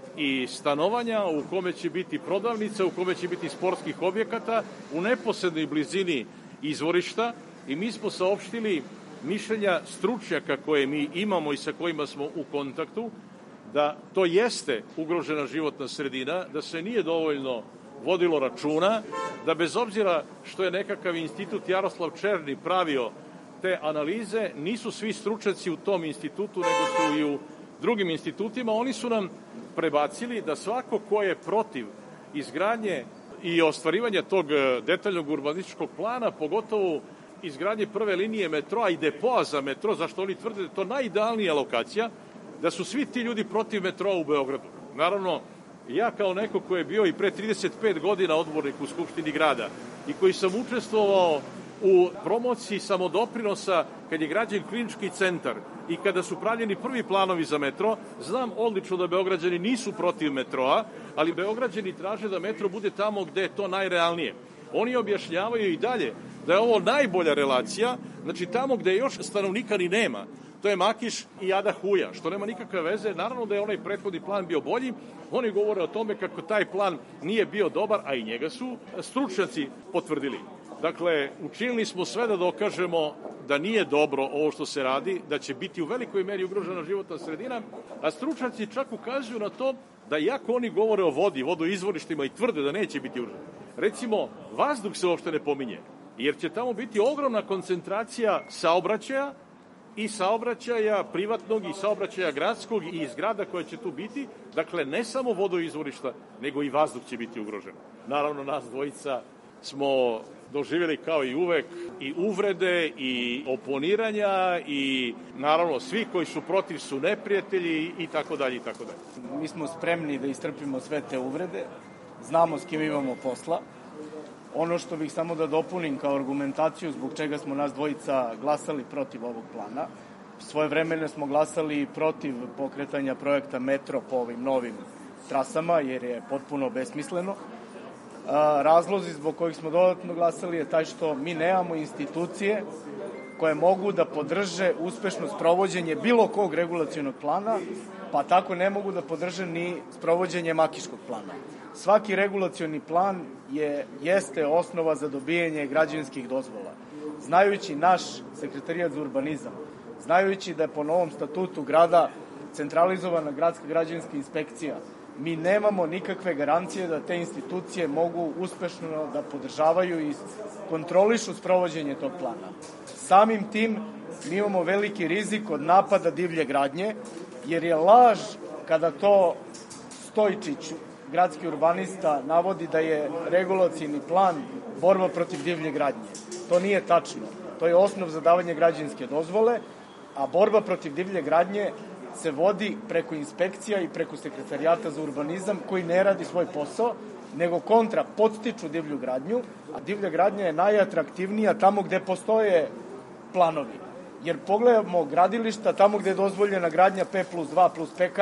i stanovanja, u kome će biti prodavnica, u kome će biti sportskih objekata, u neposrednoj blizini izvorišta i mi smo saopštili mišljenja stručnjaka koje mi imamo i sa kojima smo u kontaktu, da to jeste ugrožena životna sredina, da se nije dovoljno vodilo računa, da bez obzira što je nekakav institut Jaroslav Černi pravio te analize, nisu svi stručnjaci u tom institutu, nego su i u drugim institutima. Oni su nam prebacili da svako ko je protiv izgradnje i ostvarivanja tog detaljnog urbanističkog plana, pogotovo izgradnje prve linije metroa i depoa za metro, zašto oni tvrde da je to najidealnija lokacija, da su svi ti ljudi protiv metroa u Beogradu. Naravno, ja kao neko ko je bio i pre 35 godina odbornik u Skupštini grada i koji sam učestvovao u promociji samodoprinosa kad je građen klinički centar i kada su pravljeni prvi planovi za metro, znam odlično da Beograđani nisu protiv metroa, ali Beograđani traže da metro bude tamo gde je to najrealnije. Oni objašnjavaju i dalje da je ovo najbolja relacija, znači tamo gde još stanovnika ni nema. To je Makiš i Ada Huja, što nema nikakve veze. Naravno da je onaj prethodni plan bio bolji. Oni govore o tome kako taj plan nije bio dobar, a i njega su stručnjaci potvrdili. Dakle, učinili smo sve da dokažemo da nije dobro ovo što se radi, da će biti u velikoj meri ugrožena životna sredina, a stručnjaci čak ukazuju na to da iako oni govore o vodi, vodoizvorištima i tvrde da neće biti ugrožena. Recimo, vazduh se uopšte ne pominje, jer će tamo biti ogromna koncentracija saobraćaja i saobraćaja privatnog i saobraćaja gradskog i zgrada koja će tu biti. Dakle, ne samo vodoizvorišta, nego i vazduh će biti ugrožen. Naravno, nas dvojica smo doživjeli kao i uvek i uvrede i oponiranja i naravno svi koji su protiv su neprijatelji i tako dalje i tako dalje. Mi smo spremni da istrpimo sve te uvrede, znamo s kim imamo posla. Ono što bih samo da dopunim kao argumentaciju zbog čega smo nas dvojica glasali protiv ovog plana. Svojevremeno smo glasali protiv pokretanja projekta metro po ovim novim trasama jer je potpuno besmisleno. Razlozi zbog kojih smo dodatno glasali je taj što mi nemamo institucije koje mogu da podrže uspešno sprovođenje bilo kog regulacionog plana, pa tako ne mogu da podrže ni sprovođenje Makiškog plana. Svaki regulacioni plan jeste osnova za dobijanje građevinskih dozvola. Znajući naš sekretarijat za urbanizam, znajući da je po novom statutu grada centralizovana gradska građevinska inspekcija, mi nemamo nikakve garancije da te institucije mogu uspešno da podržavaju i kontrolišu sprovođenje tog plana. Samim tim mi imamo veliki rizik od napada divlje gradnje, jer je laž kada to Stojčić, gradski urbanista, navodi da je regulacioni plan borba protiv divlje gradnje. To nije tačno. To je osnov za davanje građevinske dozvole, a borba protiv divlje gradnje se vodi preko inspekcija i preko sekretarijata za urbanizam koji ne radi svoj posao, nego kontra podstiču divlju gradnju, a divlja gradnja je najatraktivnija tamo gde postoje planovi. Jer pogledamo gradilišta, tamo gde je dozvoljena gradnja P+2 plus PK,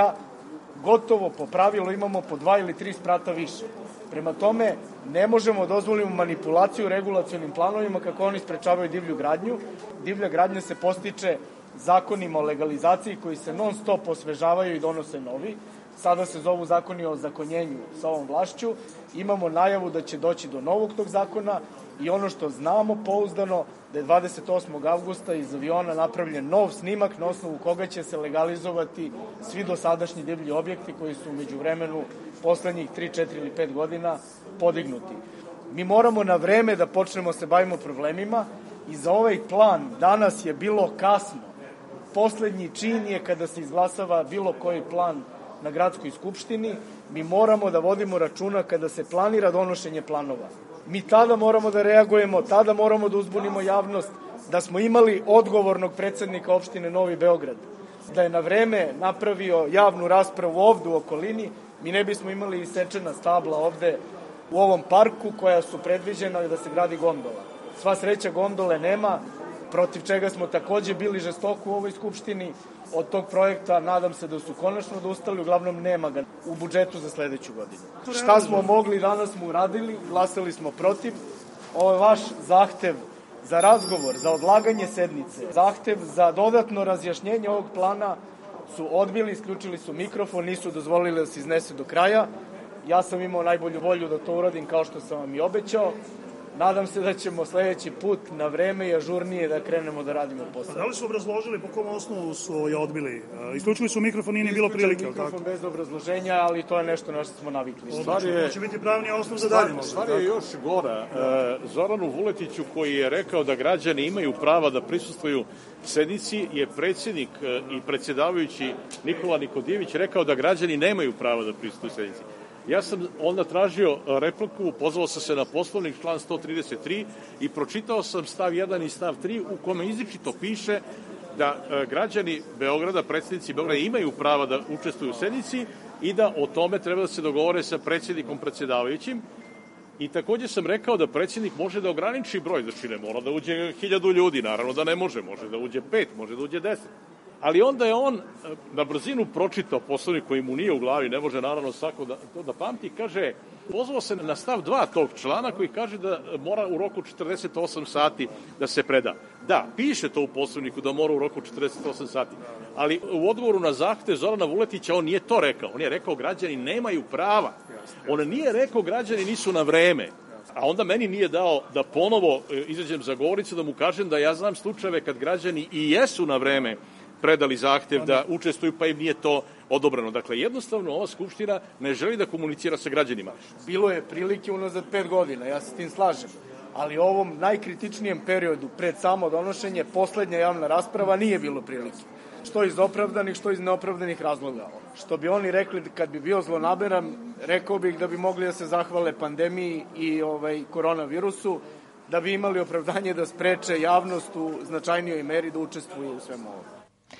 gotovo po pravilu imamo po 2 ili 3 sprata više. Prema tome, ne možemo dozvoliti manipulaciju regulacionim planovima kako oni sprečavaju divlju gradnju. Divlja gradnja se postiče zakonima o legalizaciji koji se non stop osvežavaju i donose novi. Sada se zovu zakoni o zakonjenju sa ovom vlašću. Imamo najavu da će doći do novog tog zakona i ono što znamo pouzdano da je 28. avgusta iz aviona napravljen nov snimak na osnovu koga će se legalizovati svi dosadašnji divlji objekti koji su među vremenu poslednjih 3, 4 ili 5 godina podignuti. Mi moramo na vreme da počnemo se bavimo problemima i za ovaj plan danas je bilo kasno. Poslednji čin je kada se izglasava bilo koji plan na gradskoj skupštini, mi moramo da vodimo računa kada se planira donošenje planova. Mi tada moramo da reagujemo, tada moramo da uzbunimo javnost, da smo imali odgovornog predsednika opštine Novi Beograd, da je na vreme napravio javnu raspravu ovde u okolini, mi ne bismo imali isečena stabla ovde u ovom parku koja su predviđena da se gradi gondola. Sva sreća gondole nema, protiv čega smo takođe bili žestoko u ovoj skupštini. Od tog projekta nadam se da su konačno odustali, uglavnom nema ga u budžetu za sledeću godinu. Šta smo mogli, danas smo uradili, glasali smo protiv. Ovo je vaš zahtev za razgovor, za odlaganje sednice, zahtev za dodatno razjašnjenje ovog plana su odbili, isključili su mikrofon, nisu dozvolili da se iznese do kraja. Ja sam imao najbolju volju da to uradim kao što sam vam i obećao. Nadam se da ćemo sledeći put na vreme i ažurnije da krenemo da radimo posao. Da li su obrazložili po kom osnovu su je odbili? Isključili su mikrofon, nije ni bilo prilike. Mikrofon bez obrazloženja, ali to je nešto na što smo navikli. To će biti pravni osnov za dalje. Stvar je još gora. Zoranu Vuletiću koji je rekao da građani imaju prava da prisustvuju sednici je predsjednik i predsjedavajući Nikola Nikodijević rekao da građani nemaju prava da prisustvuju sednici. Ja sam onda tražio repliku, pozvao sam se na poslovnik član 133 i pročitao sam stav 1 i stav 3 u kome izričito piše da građani Beograda, predsjednici Beograda imaju prava da učestvuju u sednici i da o tome treba da se dogovore sa predsjednikom predsjedavajućim. I takođe sam rekao da predsjednik može da ograniči broj, znači ne mora da uđe 1000 ljudi, naravno da ne može, može da uđe 5, može da uđe 10. Ali onda je on na brzinu pročitao poslovnik koji mu nije u glavi, ne može naravno svako to da pamti, kaže, pozvao se na stav 2 tog člana koji kaže da mora u roku 48 sati da se preda. Da, piše to u poslovniku da mora u roku 48 sati, ali u odgovoru na zahtev Zorana Vuletića on nije to rekao, on je rekao građani nemaju prava, on nije rekao građani nisu na vreme. A onda meni nije dao da ponovo izađem za govornicu da mu kažem da ja znam slučajeve kad građani i jesu na vreme predali zahtev da učestvuju, pa im nije to odobreno. Dakle, jednostavno ova skupština ne želi da komunicira sa građanima. Bilo je prilike unazad 5 godina, ja se s tim slažem, ali u ovom najkritičnijem periodu pred samo donošenje, poslednja javna rasprava nije bilo prilike. Što iz opravdanih, što iz neopravdanih razloga. Što bi oni rekli, kad bi bio zlonameran, rekao bih da bi mogli da se zahvale pandemiji i koronavirusu, da bi imali opravdanje da spreče javnost u značajnijoj meri da učestvuju u svemu ovom.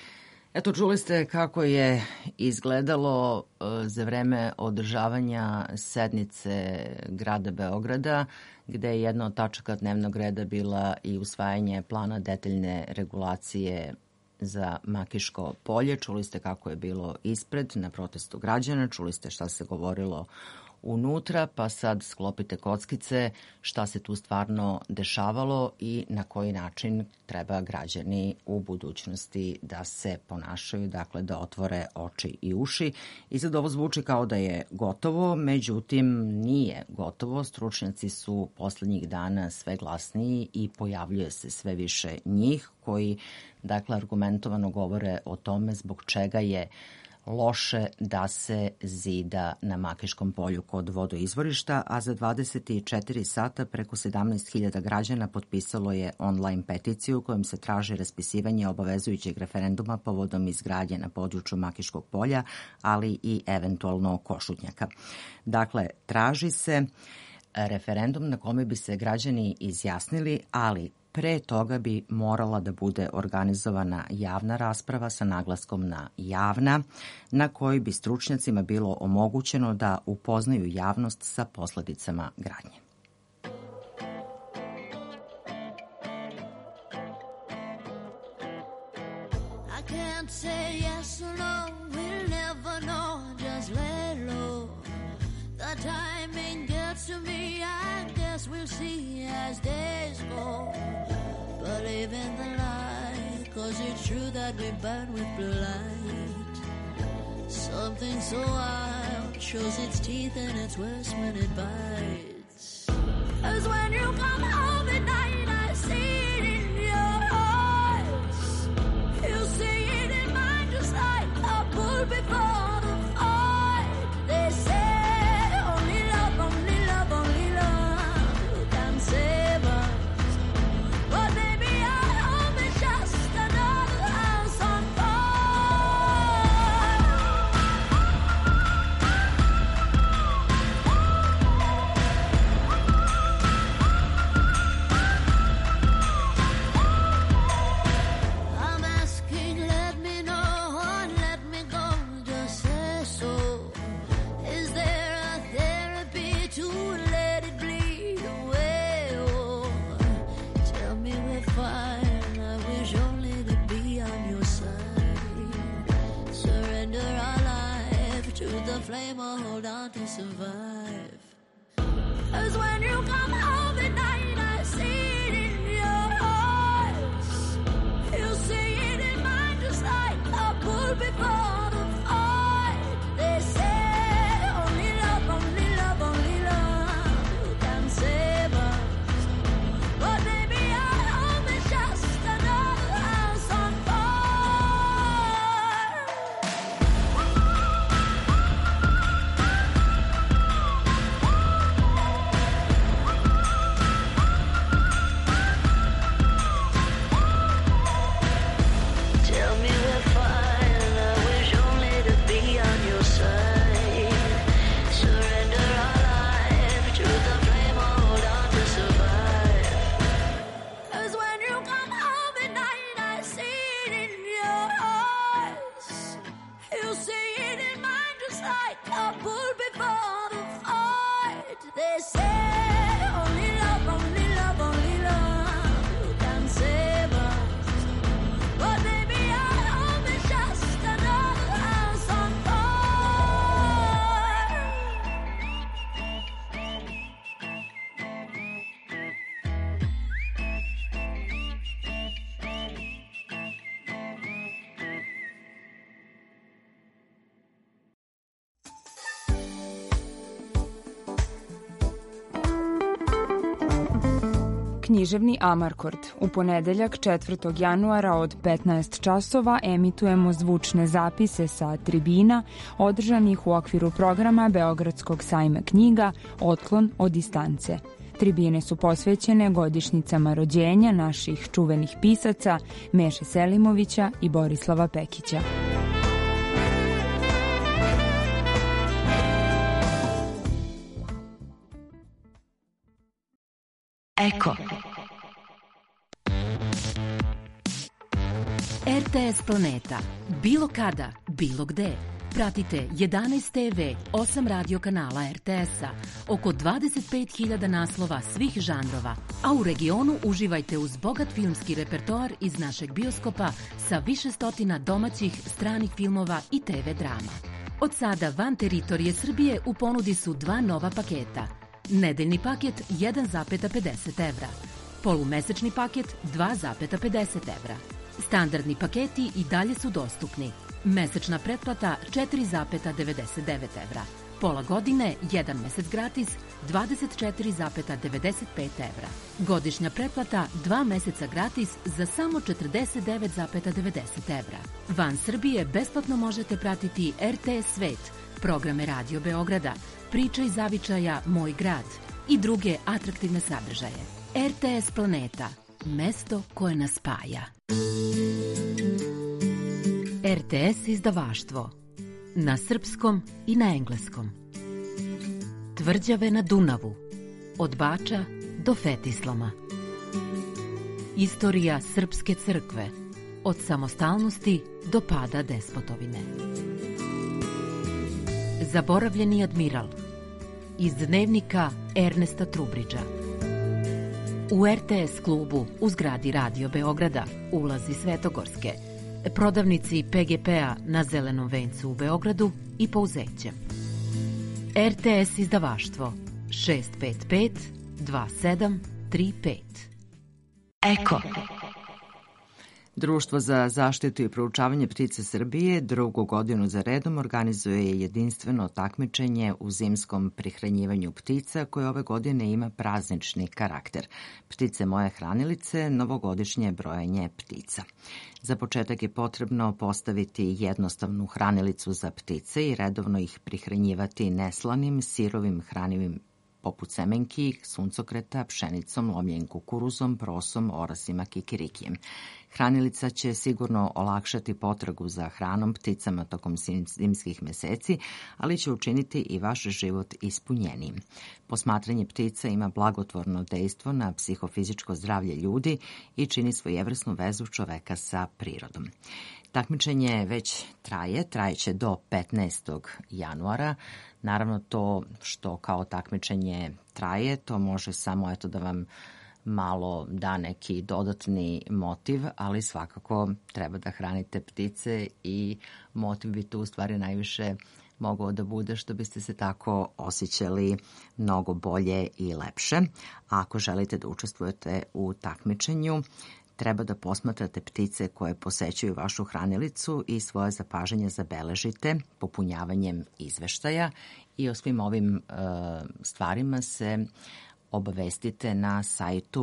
Eto, čuli ste kako je izgledalo za vreme održavanja sednice grada Beograda, gde je jedna od tačaka dnevnog reda bila i usvajanje plana detaljne regulacije za Makiško polje. Čuli ste kako je bilo ispred na protestu građana, čuli ste šta se govorilo unutra, pa sad sklopite kockice šta se tu stvarno dešavalo i na koji način treba građani u budućnosti da se ponašaju, dakle da otvore oči i uši. I sad ovo zvuči kao da je gotovo, međutim nije gotovo. Stručnjaci su poslednjih dana sve glasniji i pojavljuje se sve više njih koji, dakle, argumentovano govore o tome zbog čega je loše da se zida na Makiškom polju kod vodoizvorišta, a za 24 sata preko 17.000 građana potpisalo je online peticiju kojom se traži raspisivanje obavezujućeg referenduma povodom izgradnje na području Makiškog polja, ali i eventualno Košutnjaka. Dakle, traži se referendum na kome bi se građani izjasnili, ali pre toga bi morala da bude organizovana javna rasprava sa naglaskom na javna, na kojoj bi stručnjacima bilo omogućeno da upoznaju javnost sa posledicama gradnje. Believe in the light, 'cause it's true that we burn with blue light. Something so wild shows its teeth and it's worse when it bites. 'Cause when you come home at night, I see it in your eyes. You see it in mine just like a bull before the fight. They say only love, only love, only love can save us. But baby, our home is just another house on I'm asking, let me know and let me go, just say so. Is there a therapy to let it bleed away? Oh, tell me we're fine, I wish only to be on your side. Surrender our life to the flame or hold on to survive. 'Cause when you come home at night, I see it in your eyes. You see it in mine just like a bull before the fight. They say only love, only love, only love can save us. But baby, our home is just another house on Tell me we're fine, I wish only to be on your side. Surrender our life to the flame or hold on to survive. 'Cause when you come home at night, I see it in your eyes. You see it in mine just like a bull before the fight. They say only love, only love, only love can save us. But baby, our home is just another house on Književni Amarkord. U ponedeljak 4. januara od 15 časova emitujemo zvučne zapise sa tribina održanih u okviru programa Beogradskog sajma knjiga Otklon od distance. Tribine su posvećene godišnjicama rođenja naših čuvenih pisaca Meše Selimovića i Borislava Pekića. Eko. RTS Planeta. Bilo kada, bilo gde. Pratite 11 TV, 8 radio kanala RTS-a, oko 25.000 naslova svih žanrova, a u regionu uživajte uz bogat filmski repertoar iz našeg bioskopa sa više stotina domaćih, stranih filmova i TV drama. Od sada van teritorije Srbije u ponudi su 2 nova paketa. Nedeljni paket 1,50 evra. Polumesečni paket 2,50 evra. Standardni paketi i dalje su dostupni. Mesečna pretplata 4,99 evra. Pola godine, 1 mesec gratis, 24,95 evra. Godišnja pretplata 2 meseca gratis za samo 49,90 evra. Van Srbije besplatno možete pratiti RTS Svet, programe Radio Beograda, Priče iz zavičaja Moj grad i druge atraktivne sadržaje. RTS Planeta, mesto koje nas spaja. RTS izdavaštvo. Na srpskom i na engleskom. Tvrđave na Dunavu. Od Bača do Fetislama. Istorija Srpske crkve. Od samostalnosti do pada despotovine. Zaboravljeni admiral. Iz dnevnika Ernesta Trubridža. U RTS klubu u zgradi Radio Beograda, ulazi Svetogorske, prodavnici PGP-a na Zelenom vencu u Beogradu i Pouzećem. RTS izdavaštvo 655 2735. Eko. Društvo za zaštitu i proučavanje ptica Srbije drugu godinu za redom organizuje jedinstveno takmičenje u zimskom prihranjivanju ptica koje ove godine ima praznični karakter. Ptice moje hranilice, novogodišnje brojanje ptica. Za početak je potrebno postaviti jednostavnu hranilicu za ptice i redovno ih prihranjivati neslanim, sirovim hranivim poput semenki, suncokreta, pšenicom, lomljenim kukuruzom, prosom, orasima, kikirikijem. Hranilica će sigurno olakšati potragu za hranom pticama tokom zimskih meseci, ali će učiniti i vaš život ispunjenijim. Posmatranje ptica ima blagotvorno dejstvo na psihofizičko zdravlje ljudi i čini svojevrsnu vezu čoveka sa prirodom. Takmičenje već trajeće do 15. januara. Naravno, to što kao takmičenje traje, to može samo da vam malo da neki dodatni motiv, ali svakako treba da hranite ptice i motiv bi tu u stvari najviše mogao da bude što biste se tako osjećali mnogo bolje i lepše. A ako želite da učestvujete u takmičenju, treba da posmatrate ptice koje posećuju vašu hranilicu i svoje zapažanje zabeležite popunjavanjem izveštaja i o svim ovim stvarima se obavestite na sajtu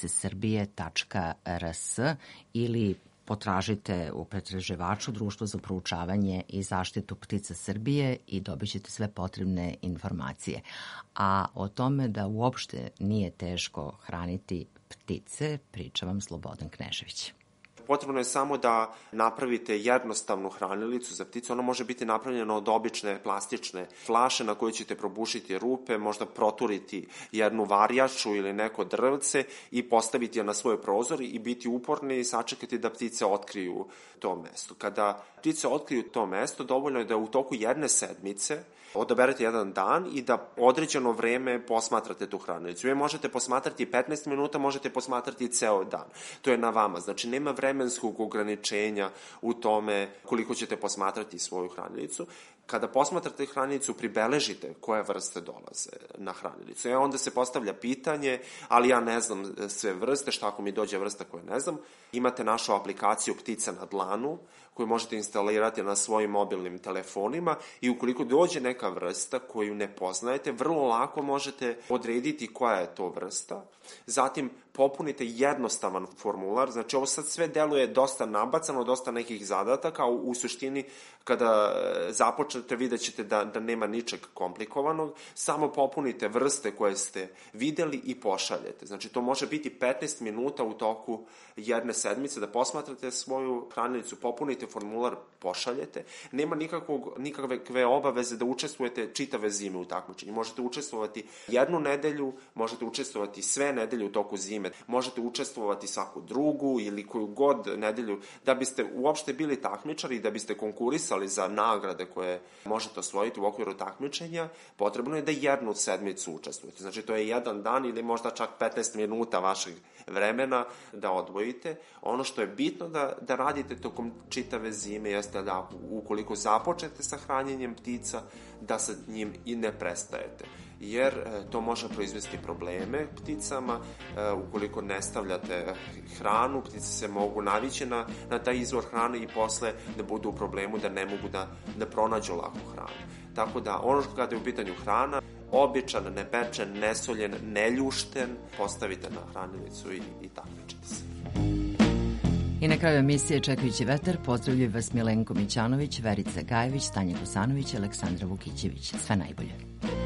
pticesrbije.rs ili potražite u pretraživaču Društvo za proučavanje i zaštitu ptica Srbije i dobit ćete sve potrebne informacije. A o tome da uopšte nije teško hraniti ptice, priča vam Slobodan Knežević. Potrebno je samo da napravite jednostavnu hranilicu za ptice. Ona može biti napravljena od obične plastične flaše na koju ćete probušiti rupe, možda proturiti jednu varjaču ili neko drvce i postaviti je na svoj prozor i biti uporni i sačekati da ptice otkriju to mesto. Kada ptice otkriju to mesto, dovoljno je da u toku jedne sedmice odaberete jedan dan i da određeno vreme posmatrate tu hranilicu. Vi možete posmatrati 15 minuta, možete posmatrati ceo dan. To je na vama. Znači, nema vremenskog ograničenja u tome koliko ćete posmatrati svoju hranilicu. Kada posmatrate hranilicu, pribeležite koje vrste dolaze na hranilicu. Onda se postavlja pitanje, ali ja ne znam sve vrste, šta ako mi dođe vrsta koju ne znam. Imate našu aplikaciju Ptica na dlanu, koju možete instalirati na svojim mobilnim telefonima i ukoliko dođe neka vrsta koju ne poznajete, vrlo lako možete odrediti koja je to vrsta. Zatim popunite jednostavan formular, znači ovo sad sve deluje dosta nabacano, dosta nekih zadataka, a u suštini kada započnete vidjet ćete da nema ničeg komplikovanog, samo popunite vrste koje ste videli i pošaljete. Znači to može biti 15 minuta u toku jedne sedmice da posmatrate svoju hranilicu, popunite formular, pošaljete. Nema nikakve obaveze da učestvujete čitave zime u takmičenju. Možete učestvovati jednu nedelju, možete učestvovati sve nedelje u toku zime, možete učestvovati svaku drugu ili koju god nedelju, da biste uopšte bili takmičari i da biste konkurisali za nagrade koje možete osvojiti u okviru takmičenja, potrebno je da jednu sedmicu učestvujete. Znači, to je jedan dan ili možda čak 15 minuta vašeg vremena da odvojite. Ono što je bitno da radite tokom čitave zime jeste da ukoliko započete sa hranjenjem ptica, da sa njim i ne prestajete. Jer to može proizvesti probleme pticama. Ukoliko ne stavljate hranu, ptice se mogu navići na taj izvor hrane i posle da budu u problemu da ne mogu da pronađu laku hranu. Tako da, ono što kada je u pitanju hrana, običan, nepečen, nesoljen, neljušten, postavite na hranilicu i takmičite se. I na kraju emisije Čekajući vetar pozdravljaju vas Milenko Mićanović, Verica Gajević, Stanja Kosanović i Aleksandra Vukićević. Sve najbolje.